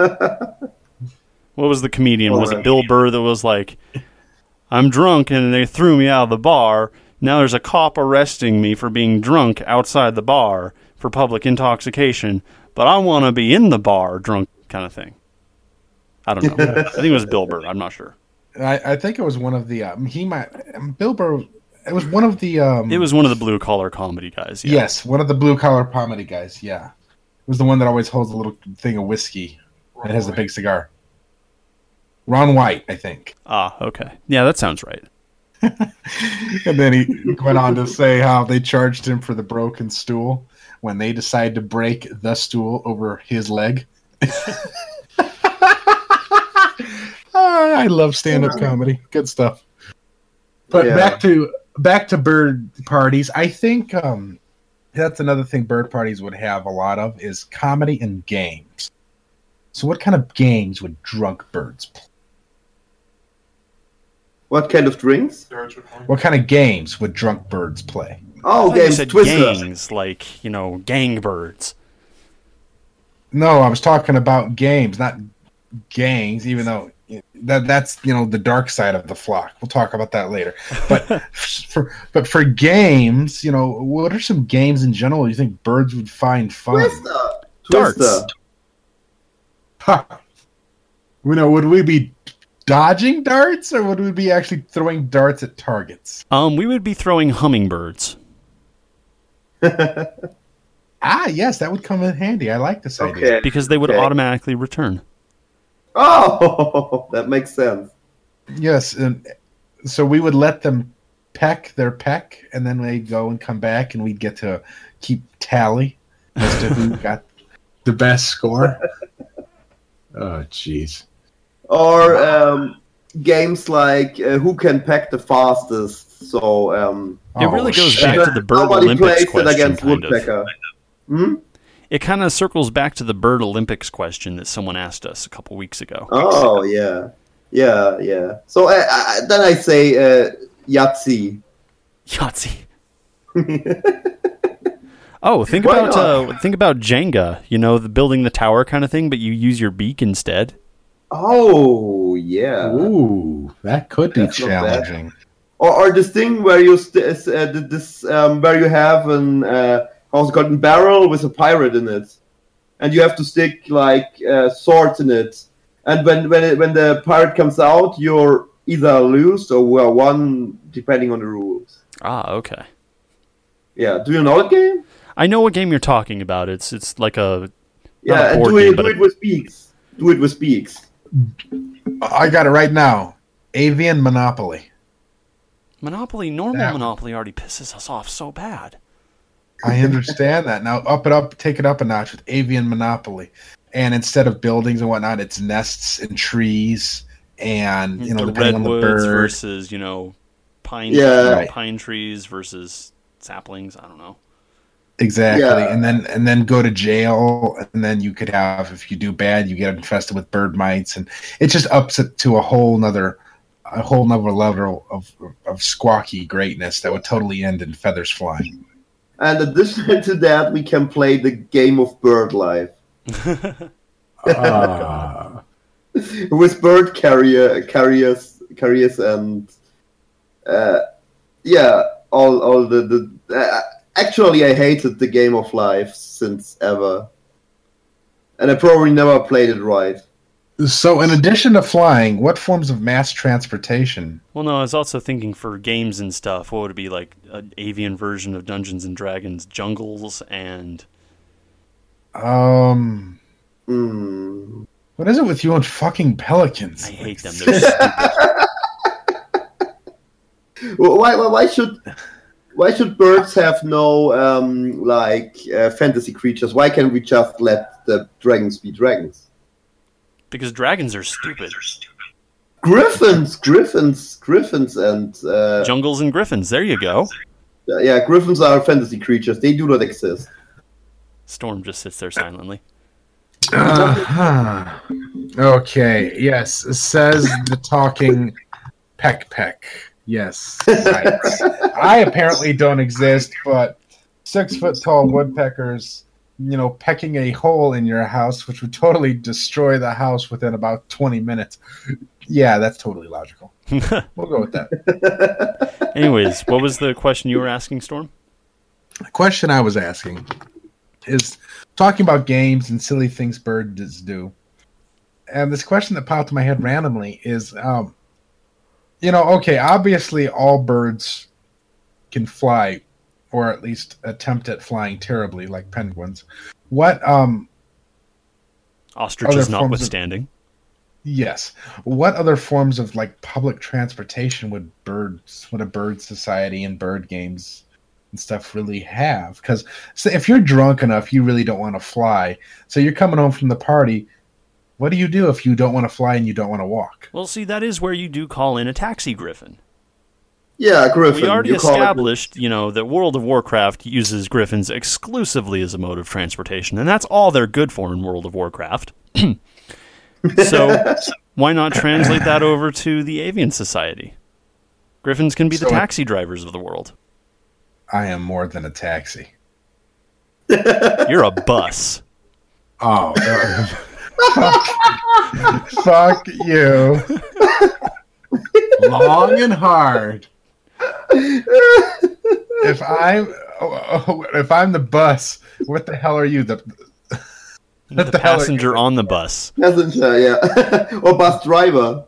What was the comedian? Was it Alright. Bill Burr that was like, I'm drunk and they threw me out of the bar. Now there's a cop arresting me for being drunk outside the bar for public intoxication, but I want to be in the bar drunk kind of thing. I don't know. I think it was Bill Burr. I'm not sure. I, I think it was one of the um, he might um, Bill Burr. It was one of the um, It was one of the blue collar comedy guys. Yeah. yes, one of the blue collar comedy guys. Yeah, it was the one that always holds a little thing of whiskey and has a big cigar. Ron White, I think. Ah, okay. Yeah, that sounds right. And then he went on to say how they charged him for the broken stool when they decided to break the stool over his leg. Ah, I love stand-up comedy. Good stuff. But Yeah. back to back to bird parties. I think um, that's another thing bird parties would have a lot of is comedy and games. So what kind of games would drunk birds play? what kind of drinks? What kind of games would drunk birds play? Oh, I thought you games. said Twister. gangs, like, you know, gang birds. No, I was talking about games, not gangs, even though that that's, you know, the dark side of the flock. We'll talk about that later. But for but for games, you know, what are some games in general you think birds would find fun? Twister. Darts. Twister. Ha. You know, would we be dodging darts or would we be actually throwing darts at targets? Um, we would be throwing hummingbirds. Ah, yes, that would come in handy. I like this idea. Okay. Because they would Okay. automatically return. Oh, that makes sense. Yes, and so we would let them peck their peck, and then they'd go and come back, and we'd get to keep tally as to who got the best score. Oh, jeez. Or um, games like uh, who can peck the fastest. So um, It really Oh, goes shit. back to the bird nobody Olympics plays it question, against kind of. woodpecker. Hmm? It kind of circles back to the bird Olympics question that someone asked us a couple weeks ago. Oh yeah, yeah, yeah. So uh, uh, then I say uh, Yahtzee. Yahtzee. Oh, think Why about not? uh, think about Jenga. You know, the building the tower kind of thing, but you use your beak instead. Oh yeah. Ooh, that could be That's not bad. challenging. Or, or this thing where you st- uh, this um, where you have an uh, how's it called, barrel with a pirate in it, and you have to stick like uh, swords in it. And when when it, when the pirate comes out, you're either lose or well, one, depending on the rules. Ah, okay. Yeah, do you know that game? I know what game you're talking about. It's it's like a Yeah, a and board do it game, do but it with Beaks. Do it with Beaks. I got it right now. Avian Monopoly. Monopoly, normal That- Monopoly already pisses us off so bad. I understand that. Now up it up, take it up a notch with Avian Monopoly. And instead of buildings and whatnot, it's nests and trees and, you know, the depending on the redwoods bird. versus, you know, pine Yeah. you know, Right. pine trees versus saplings. I don't know. Exactly. Yeah. And then and then go to jail, and then you could have, if you do bad, you get infested with bird mites, and it just ups it to a whole nother a whole nother level of of squawky greatness that would totally end in feathers flying. And additional to that, we can play the game of bird life Uh, with bird carrier carriers carriers and uh, yeah, all all the the. Uh, actually, I hated the game of life since ever, and I probably never played it right. so in addition to flying, what forms of mass transportation? Well, no, I was also thinking for games and stuff, what would it be like an avian version of Dungeons and Dragons, jungles, and Um Mm. what is it with you and fucking pelicans? I hate them. They're stupid. Well, Why, why why should why should birds have no um, like uh, fantasy creatures? Why can't we just let the dragons be dragons? Because dragons are stupid. Griffins, griffins, griffins, and uh, Jungles and griffins. There you go. yeah, griffins are fantasy creatures. They do not exist. Storm just sits there silently. Uh-huh. Okay, yes, says the talking peck peck. Yes, right. I apparently don't exist, but six foot tall woodpeckers, you know, pecking a hole in your house, which would totally destroy the house within about twenty minutes. Yeah, that's totally logical. We'll go with that. Anyways, what was the question you were asking, Storm? The question I was asking is talking about games and silly things birds do. And this question that popped in my head randomly is, um, you know, okay, obviously all birds can fly, or at least attempt at flying terribly, like penguins. What, um, Ostriches Other forms of- notwithstanding. yes, what other forms of like public transportation would birds, would a bird society and bird games and stuff really have? Because so if you're drunk enough, you really don't want to fly. So you're coming home from the party. What do you do if you don't want to fly and you don't want to walk? Well, see, that is where you do call in a taxi griffin. Yeah, griffin. We already you call it- established, you know, that World of Warcraft uses griffins exclusively as a mode of transportation, and that's all they're good for in World of Warcraft. So why not translate that over to the Avian Society? Griffins can be the So- taxi drivers of the world. I am more than a taxi. You're a bus. Oh, fuck. Fuck you. Long and hard. If I'm oh, oh, if I'm the bus, what the hell are you? The The, the hell are passenger you? on the bus. Passenger, yeah, or bus driver.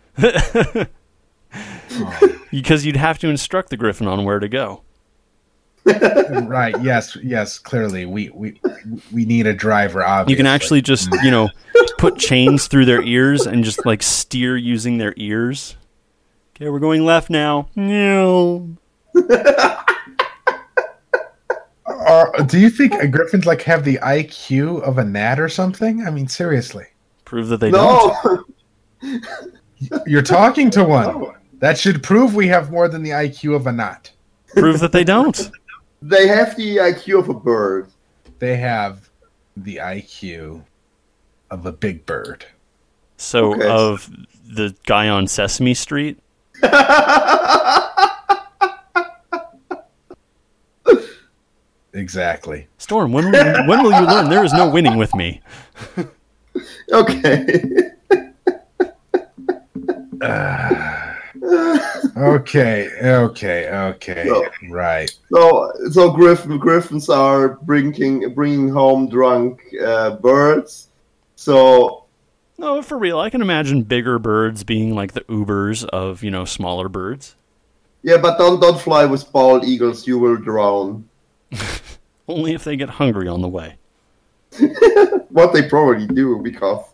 Because you'd have to instruct the griffin on where to go. Right? Yes, yes. Clearly, we we we need a driver. Obviously, You can actually just, you know, put chains through their ears and just like steer using their ears. Okay, we're going left now. No. Or, do you think griffins like have the I Q of a gnat or something? I mean, seriously, Prove that they don't. No, you're talking to one. That should prove we have more than the I Q of a gnat. Prove that they don't. they have the I Q of a bird. They have the I Q of a big bird. So, Okay. of the guy on Sesame Street, Exactly. Storm, when will, you, when will you learn there is no winning with me? Okay. Uh, Okay, okay, okay. So- Right. So, so griffin, griffins are bringing bringing home drunk uh, birds. So, No, for real, I can imagine bigger birds being like the Ubers of, you know, smaller birds. yeah, but don't don't fly with bald eagles. You will drown. Only if they get hungry on the way. What they probably do, because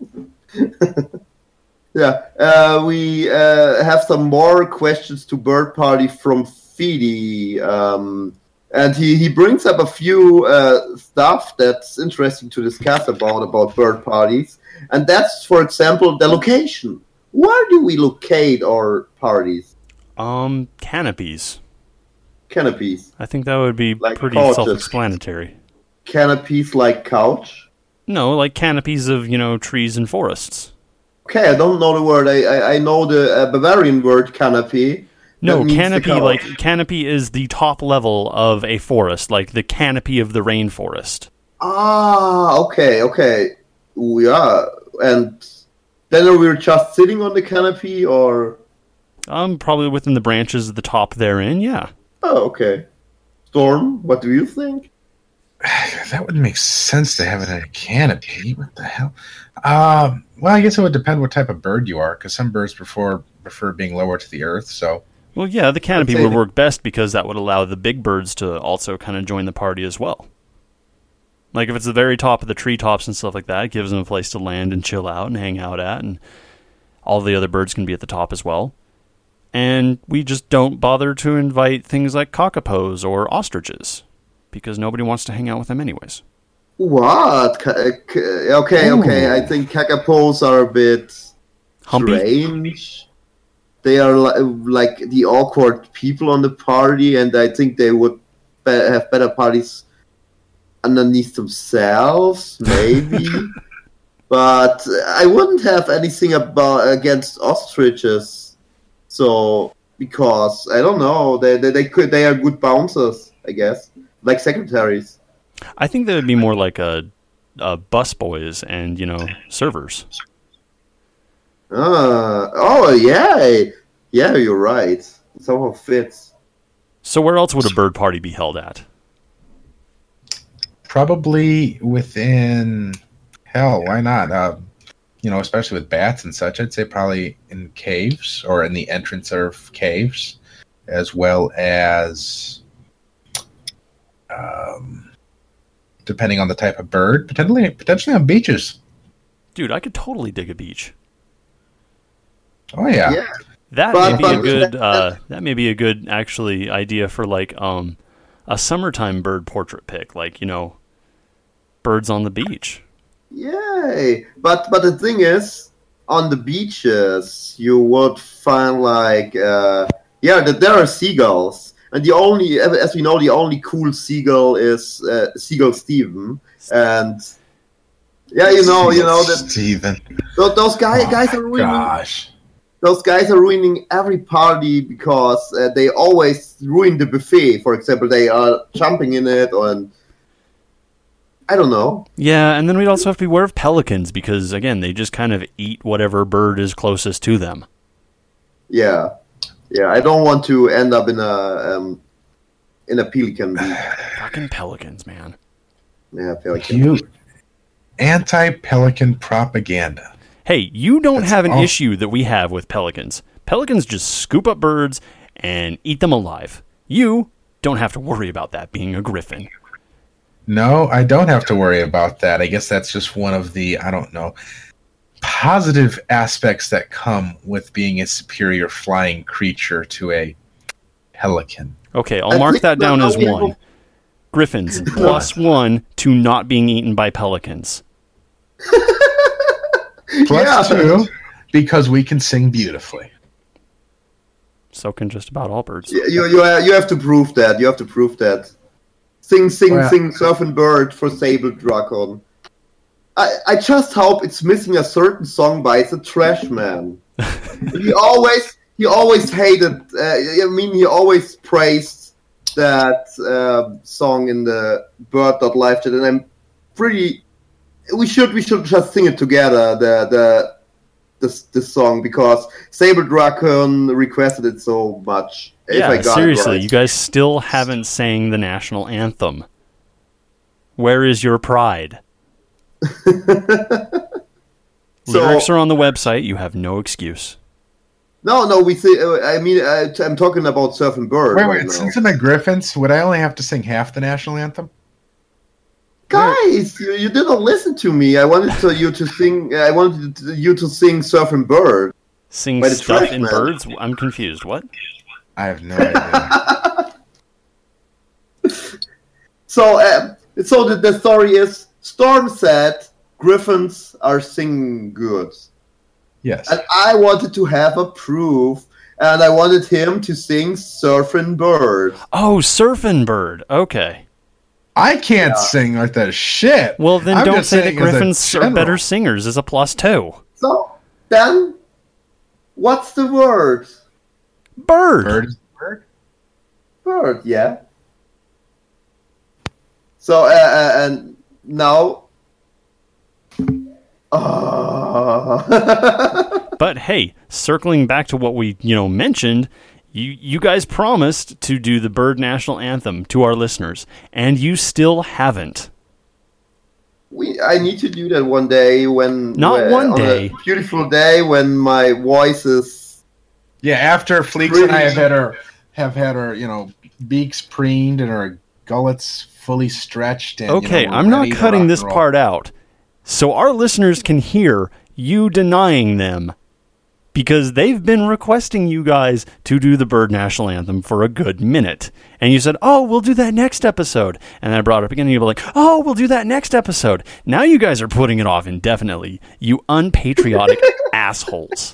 yeah, uh, we uh, have some more questions to Bird Party from Fidi, um, and he, he brings up a few uh, stuff that's interesting to discuss about about bird parties, and that's, for example, the location. Where do we locate our parties? Um, canopies. Canopies, I think that would be Like pretty couches. self-explanatory. canopies like couch. No, like canopies of, you know, trees and forests. Okay, I don't know the word. I I, I know the uh, Bavarian word canopy. No, That means the canopy, couch. like, canopy is the top level of a forest, like the canopy of the rainforest. Ah, okay, okay. Ooh, yeah, and then are we just sitting on the canopy, or? Um, probably within the branches of the top therein, yeah. Oh, okay. Storm, what do you think? That would make sense to have it in a canopy. What the hell? Um, well, I guess it would depend what type of bird you are, because some birds prefer prefer being lower to the earth. So, Well, yeah, the canopy say would that- work best because that would allow the big birds to also kind of join the party as well. Like, if it's the very top of the treetops and stuff like that, it gives them a place to land and chill out and hang out at, and all the other birds can be at the top as well. And we just don't bother to invite things like cockapos or ostriches, because nobody wants to hang out with them anyways. What? Ca- uh, ca- Okay, okay. Ooh. I think kakapos are a bit Humpy? strange. They are li- like the awkward people on the party, and I think they would be- have better parties underneath themselves, maybe. But I wouldn't have anything about against ostriches. So because I don't know, they they, they could they are good bouncers, I guess, like secretaries. I think they would be more like a, a bus boys and, you know, servers. Ah, oh yeah, yeah, you're right. Somehow fits. So where else would a bird party be held at? probably within hell, why not? Uh, you know, especially with bats and such, I'd say probably in caves or in the entrance of caves, as well as, um, depending on the type of bird, potentially potentially on beaches. Dude, I could totally dig a beach. Oh yeah, Yeah. That But- may be but- a good. Uh, that may be a good actually idea for like um, a summertime bird portrait pic. Like, you know, birds on the beach. Yay! But but the thing is, on the beaches, you would find like uh, yeah, that there are seagulls, and the only, as we know, the only cool seagull is uh, Seagull Steven, and yeah, you know, you know that Steven. those, those guys Oh guys my are ruining gosh. those guys are ruining every party because uh, they always ruin the buffet. For example, they are jumping in it, and I don't know. Yeah, and then we'd also have to beware of pelicans because again, they just kind of eat whatever bird is closest to them. Yeah, yeah. I don't want to end up in a um, in a pelican beak. Fucking pelicans, man. Yeah, pelican. You anti-pelican propaganda. Hey, you don't That's have an all- issue that we have with pelicans. Pelicans just scoop up birds and eat them alive. You don't have to worry about that being a griffin. No, I don't have to worry about that. I guess that's just one of the, I don't know, positive aspects that come with being a superior flying creature to a pelican. Okay, I'll I mark think that down now as we have- one. Griffins, plus one to not being eaten by pelicans. Plus Yeah. two, because we can sing beautifully. So can just about all birds. You you you have- you have to prove that. You have to prove that. Sing, sing, Well- sing, surfing bird for Sable Dragon. I I just hope it's missing a certain song by the Trash Man. he always he always hated. Uh, I mean, he always praised that um song in the Bird.live chat, and I'm pretty. We should we should just sing it together. The the this this song because Saber Dragon requested it so much. If Yeah, I got seriously, it right. you guys still haven't sang the national anthem. Where is your pride? So- Lyrics are on the website. You have no excuse. No, no, we see. Uh, I mean, I, I'm talking about Surf and Bird. Wait, right wait. now. Since I'm at Griffin's, would I only have to sing half the national anthem? Guys, you, you didn't listen to me. I wanted to, you to sing. I wanted to, you to sing Surf and Bird. Sing By the stuff Trash in Man. birds? I'm confused. What? I have no idea. So, uh, so the, the story is: Storm said Griffins are singing good, Yes. and I wanted to have a proof, and I wanted him to sing Surf and Bird. Oh, surfing bird. Okay. I can't sing like that shit. Well, then I'm don't just say that saying as a griffins are general. better singers as a plus two. So then, what's the word? Bird. Bird is bird. Bird, yeah. So, uh, uh, and now. Uh, But hey, circling back to what we, you know, mentioned, you you guys promised to do the bird national anthem to our listeners, and you still haven't. we, I need to do that one day when. Not when- one on day. A beautiful day when my voice is. Yeah, after Fleeks and I have had our have had our, you know, beaks preened and our gullets fully stretched. And, Okay, you know, we're I'm not ready to rock cutting and this roll. part out, so our listeners can hear you denying them, because they've been requesting you guys to do the bird national anthem for a good minute. And you said, oh, we'll do that next episode. And I brought it up again, and you were like, oh, we'll do that next episode. Now you guys are putting it off indefinitely, you unpatriotic assholes.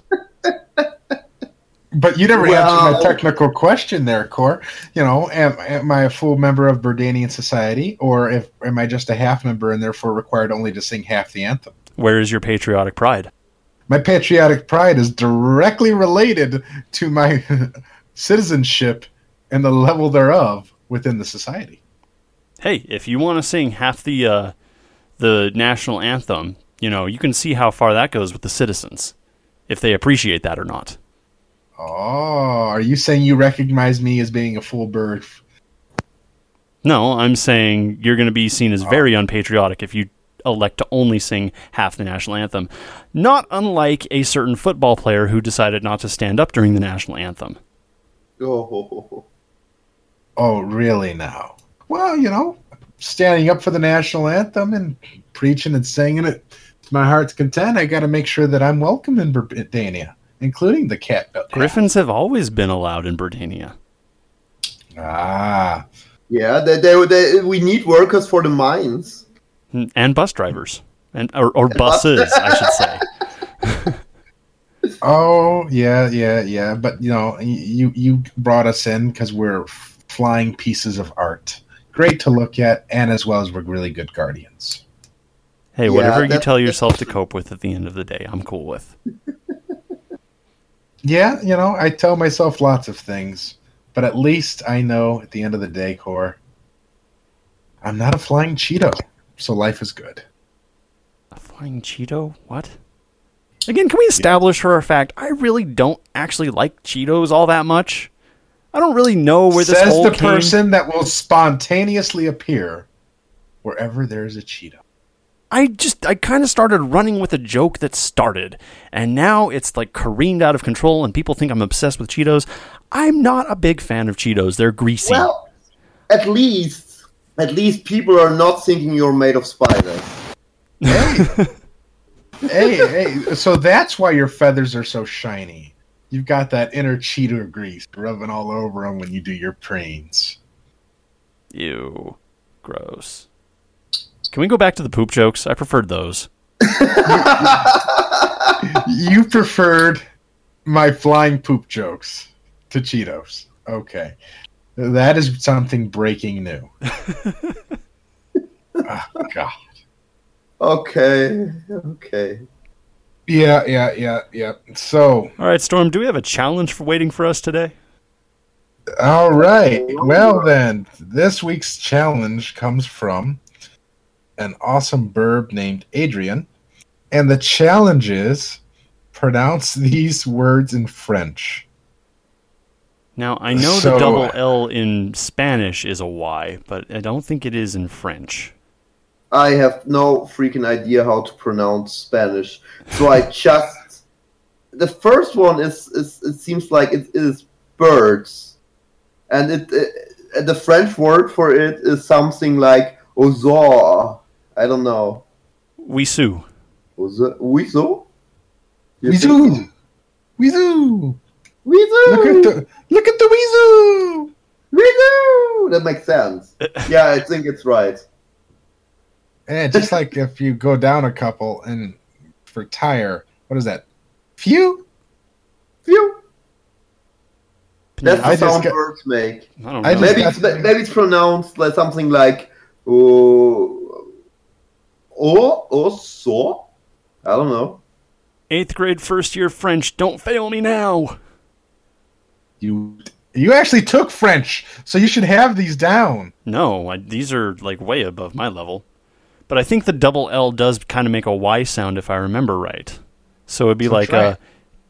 But you never Well- answered my technical question there, Core. You know, am, am I a full member of Birdanian Society, or if am I just a half member and therefore required only to sing half the anthem? Where is your patriotic pride? My patriotic pride is directly related to my citizenship and the level thereof within the society. Hey, if you want to sing half the uh, the national anthem, you know, you can see how far that goes with the citizens, if they appreciate that or not. Oh, are you saying you recognize me as being a full bird? No, I'm saying you're going to be seen as very unpatriotic if you elect to only sing half the national anthem. Not unlike a certain football player who decided not to stand up during the national anthem. Oh, Oh, really now? Well, you know, standing up for the national anthem and preaching and singing it to my heart's content, I got to make sure that I'm welcome in Britannia, including the cat. Griffins have always been allowed in Britannia. Ah, yeah, they, they, they, we need workers for the mines. And bus drivers. and Or, or buses, I should say. oh, yeah, yeah, yeah. But you know, you you brought us in because we're f- flying pieces of art, great to look at, and as well as we're really good guardians. Hey, Yeah, whatever you that's- tell yourself to cope with at the end of the day, I'm cool with. Yeah, you know, I tell myself lots of things, but at least I know at the end of the day, Core, I'm not a flying Cheeto, so life is good. A flying Cheeto? What? Again, can we establish for a fact, I really don't actually like Cheetos all that much. I don't really know where this Says whole the came. person that will spontaneously appear wherever there's a Cheeto. I just, I kind of started running with a joke that started, and now it's like careened out of control, and people think I'm obsessed with Cheetos. I'm not a big fan of Cheetos. They're greasy. Well, at least, at least people are not thinking you're made of spiders. Hey, hey, hey! So that's why your feathers are so shiny. You've got that inner Cheeto grease rubbing all over them when you do your preens. Ew. Gross. Can we go back to the poop jokes? I preferred those. You preferred my flying poop jokes to Cheetos. Okay. That is something breaking new. Oh, God. Okay, okay. Yeah, yeah, yeah, yeah. So, All right, Storm, do we have a challenge for waiting for us today? all right. Well, then, this week's challenge comes from an awesome burb named Adrian. And the challenge is pronounce these words in French. Now, I know So the do double I. L in Spanish is a Y, but I don't think it is in French. I have no freaking idea how to pronounce Spanish, so I just the first one is, is it seems like it is birds, and it, it the French word for it is something like oiseau. I don't know. Weesu. Oiseau? Oiseau? You think- Weezoo! Weezoo! Weasel! Look at the look at the weezoo! Weasel! That makes sense. Yeah, I think it's right. Yeah, just like if you go down a couple and for tire, what is that? Phew? Phew. That's the I just sound got- birds make. I don't I know. just Maybe got- it's, maybe it's pronounced like something like oh, oh, oh, so. I don't know. Eighth grade first year French. Don't fail me now. You you actually took French, so you should have these down. No, I, these are like way above my level. But I think the double L does kind of make a Y sound if I remember right. So it'd be So like try a. it.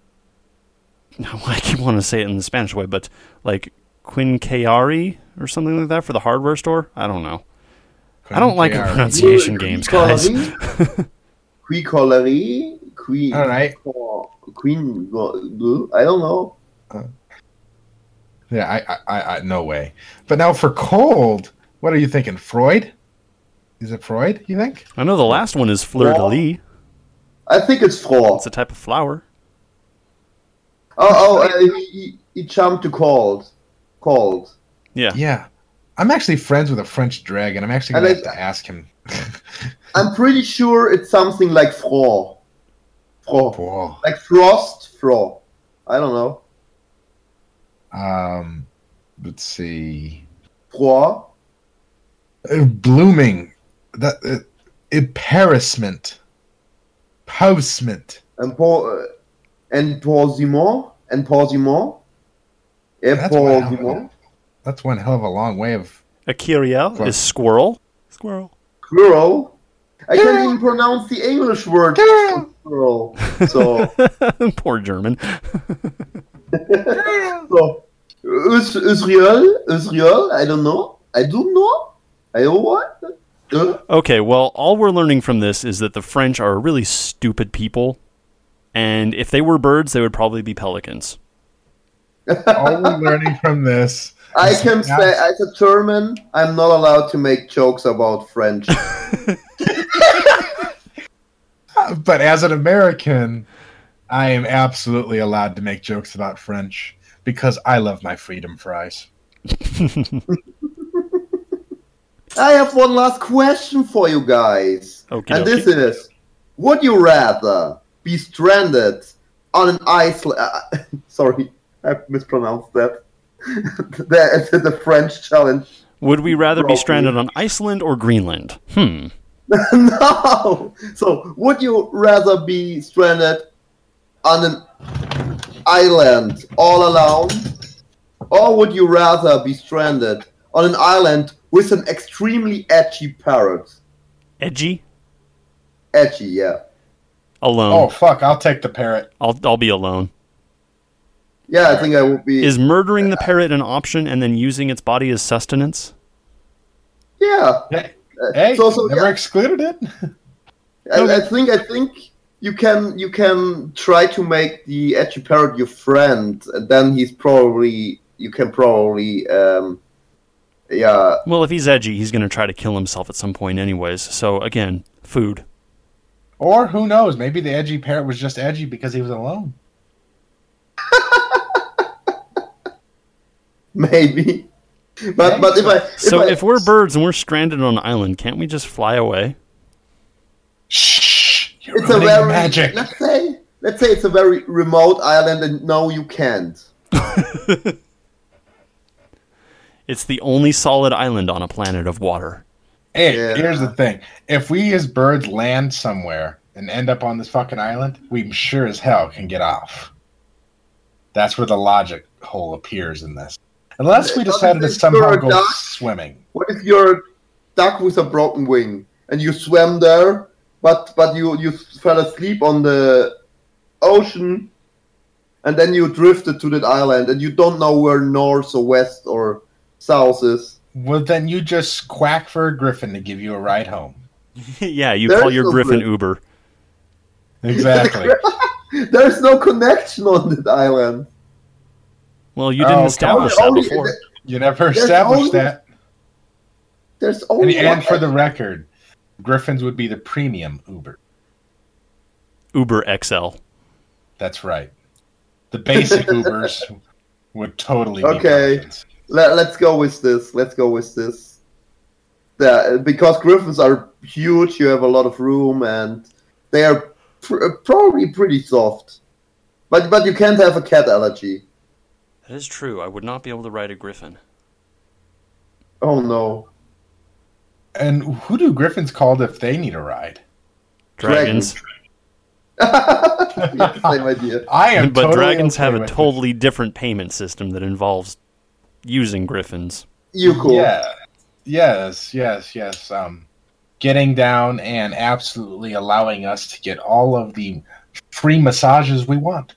No, I keep wanting to say it in the Spanish way, but like Quincayari or something like that for the hardware store. I don't know. I don't like Quincayari. pronunciation games, guys. Qui collerie? Qui. All right. Queen. I don't know. Yeah, I, I, I, no way. But now for cold, what are you thinking? Freud? Is it Freud? You think? I know the last one is fleur de lis. I think it's froid. It's a type of flower. Oh, oh, uh, he, he, he jumped to cold. Cold. Yeah. Yeah. I'm actually friends with a French dragon. I'm actually And gonna have I- to ask him. I'm pretty sure it's something like froid. Froid. Whoa. Like frost, froid. I don't know. Um, let's see. Froid. Uh, blooming. That uh, embarrassment. Posement. And po- uh, and Posimon. And Posimon. That's one, hell of Posimon. a, that's one hell of a long way of. A Kyriel Fuck. is squirrel. Squirrel. Squirrel. I can't even pronounce the English word for squirrel. So, Poor German. so is Israel? Israel? I don't know. I don't know. I don't what? Uh, Okay, well, all we're learning from this is that the French are really stupid people, and if they were birds, they would probably be pelicans. All we're learning from this. I is can not- say, as a German, I'm not allowed to make jokes about French. But as an American, I am absolutely allowed to make jokes about French because I love my freedom fries. I have one last question for you guys. Okie And dokie. this is, would you rather be stranded on an island... Uh, sorry, I mispronounced that. the, the French challenge. Would we rather be Probably. stranded on Iceland or Greenland? Hmm. No! So, would you rather be stranded on an island all alone? Or would you rather be stranded on an island with an extremely edgy parrot? Edgy? Edgy, yeah. Alone. Oh fuck! I'll take the parrot. I'll I'll be alone. Yeah, I think I would be... Is murdering the parrot an option and then using its body as sustenance? Yeah. Hey, Uh, hey so, so, never yeah, excluded it. I, I think I think you can you can try to make the edgy parrot your friend, and then he's probably you can probably um, yeah. Well, if he's edgy, he's going to try to kill himself at some point anyways. So, again, food. Or who knows? Maybe the edgy parrot was just edgy because he was alone. Maybe. But Okay, but if so- I if So I, if we're birds and we're stranded on an island, can't we just fly away? Shh! You're it's a ruining the very magic. let's say let's say it's a very remote island and no you can't. It's the only solid island on a planet of water. Hey, Yeah. here's the thing: if we as birds land somewhere and end up on this fucking island, we sure as hell can get off. That's where the logic hole appears in this. Unless we Doesn't decided to it somehow you're a go duck? swimming. What if you're a duck with a broken wing and you swam there, but but you you fell asleep on the ocean, and then you drifted to that island, and you don't know where north or west or south is. Well, then you just quack for a griffin to give you a ride home. Yeah, you There's call your no Griffin Griffin. Uber. Exactly. There's no connection on that island. Well, you didn't Oh, establish come on. that Only- before. You never There's established only- that. There's And, only and one- for the record, Griffins would be the premium Uber. Uber X L. That's right. The basic Ubers would totally be Okay. Griffins. Let, let's go with this. Let's go with this. The, because griffins are huge, you have a lot of room, and they are pr- probably pretty soft. But but you can't have a cat allergy. That is true. I would not be able to ride a Griffin. Oh no. And who do Griffins called if they need a ride? Dragons. Yeah, same idea. I am But totally dragons okay have a with totally different payment system that involves using Griffins. You it. cool. Yeah. Yes, yes, yes. Um, getting down and absolutely allowing us to get all of the free massages we want.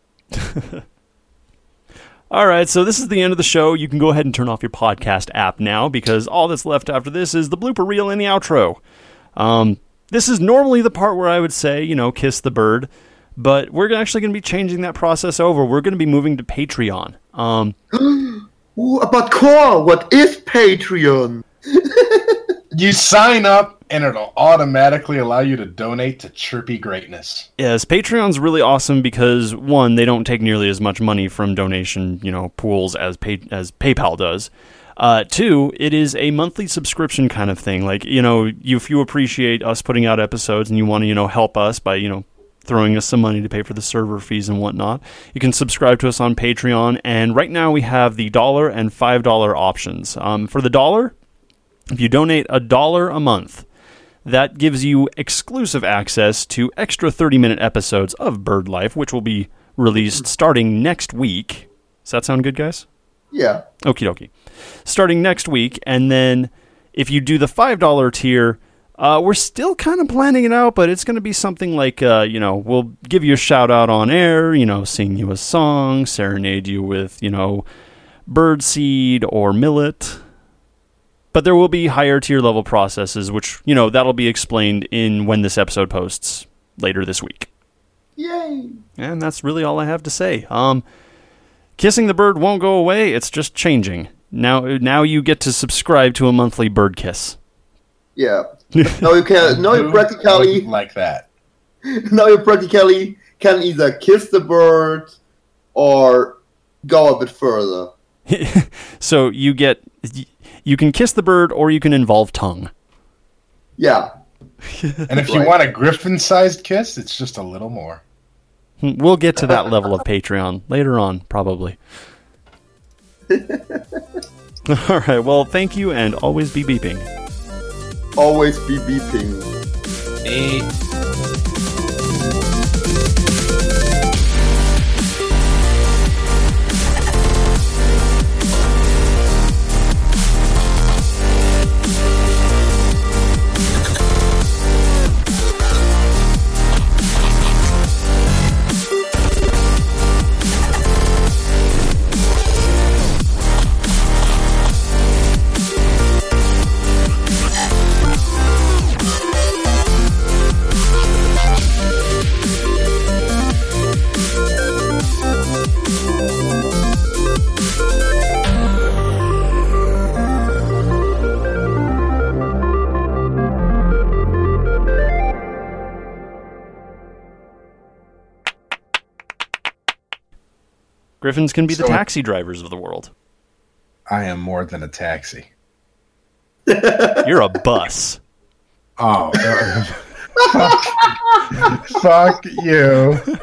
All right, so this is the end of the show. You can go ahead and turn off your podcast app now because all that's left after this is the blooper reel and the outro. Um, this is normally the part where I would say, you know, kiss the bird, but we're actually going to be changing that process over. We're going to be moving to Patreon. Um, Ooh, but Core, what is Patreon? You sign up and it'll automatically allow you to donate to Chirpy Greatness. Yes, Patreon's really awesome because, one, they don't take nearly as much money from donation, you know, pools as pay, as PayPal does. Uh, two, it is a monthly subscription kind of thing. Like, you know, you, if you appreciate us putting out episodes and you want to, you know, help us by, you know, throwing us some money to pay for the server fees and whatnot, you can subscribe to us on Patreon. And right now we have the dollar and five dollar options. Um, for the dollar, if you donate a dollar a month, that gives you exclusive access to extra thirty-minute episodes of Bird Life, which will be released starting next week. Does that sound good, guys? Yeah. Okie dokie. Starting next week, and then if you do the five dollar tier, uh, we're still kind of planning it out, but it's going to be something like, uh, you know, we'll give you a shout-out on air, you know, sing you a song, serenade you with, you know, birdseed or millet. But there will be higher tier level processes, which, you know, that'll be explained in when this episode posts later this week. Yay. And that's really all I have to say. Um, kissing the bird won't go away. It's just changing. Now, now you get to subscribe to a monthly bird kiss. Yeah. Now you can. Now you Who practically. wouldn't like that. Now you practically can either kiss the bird or go a bit further. So you get, you can kiss the bird or you can involve tongue. Yeah. And if you Right. want a Griffin-sized kiss, it's just a little more. We'll get to that level of Patreon later on, probably. All right. Well, thank you, and always be beeping. Always be beeping. Griffins can be the So- taxi drivers of the world. I am more than a taxi. You're a bus. Oh, fuck. Fuck you.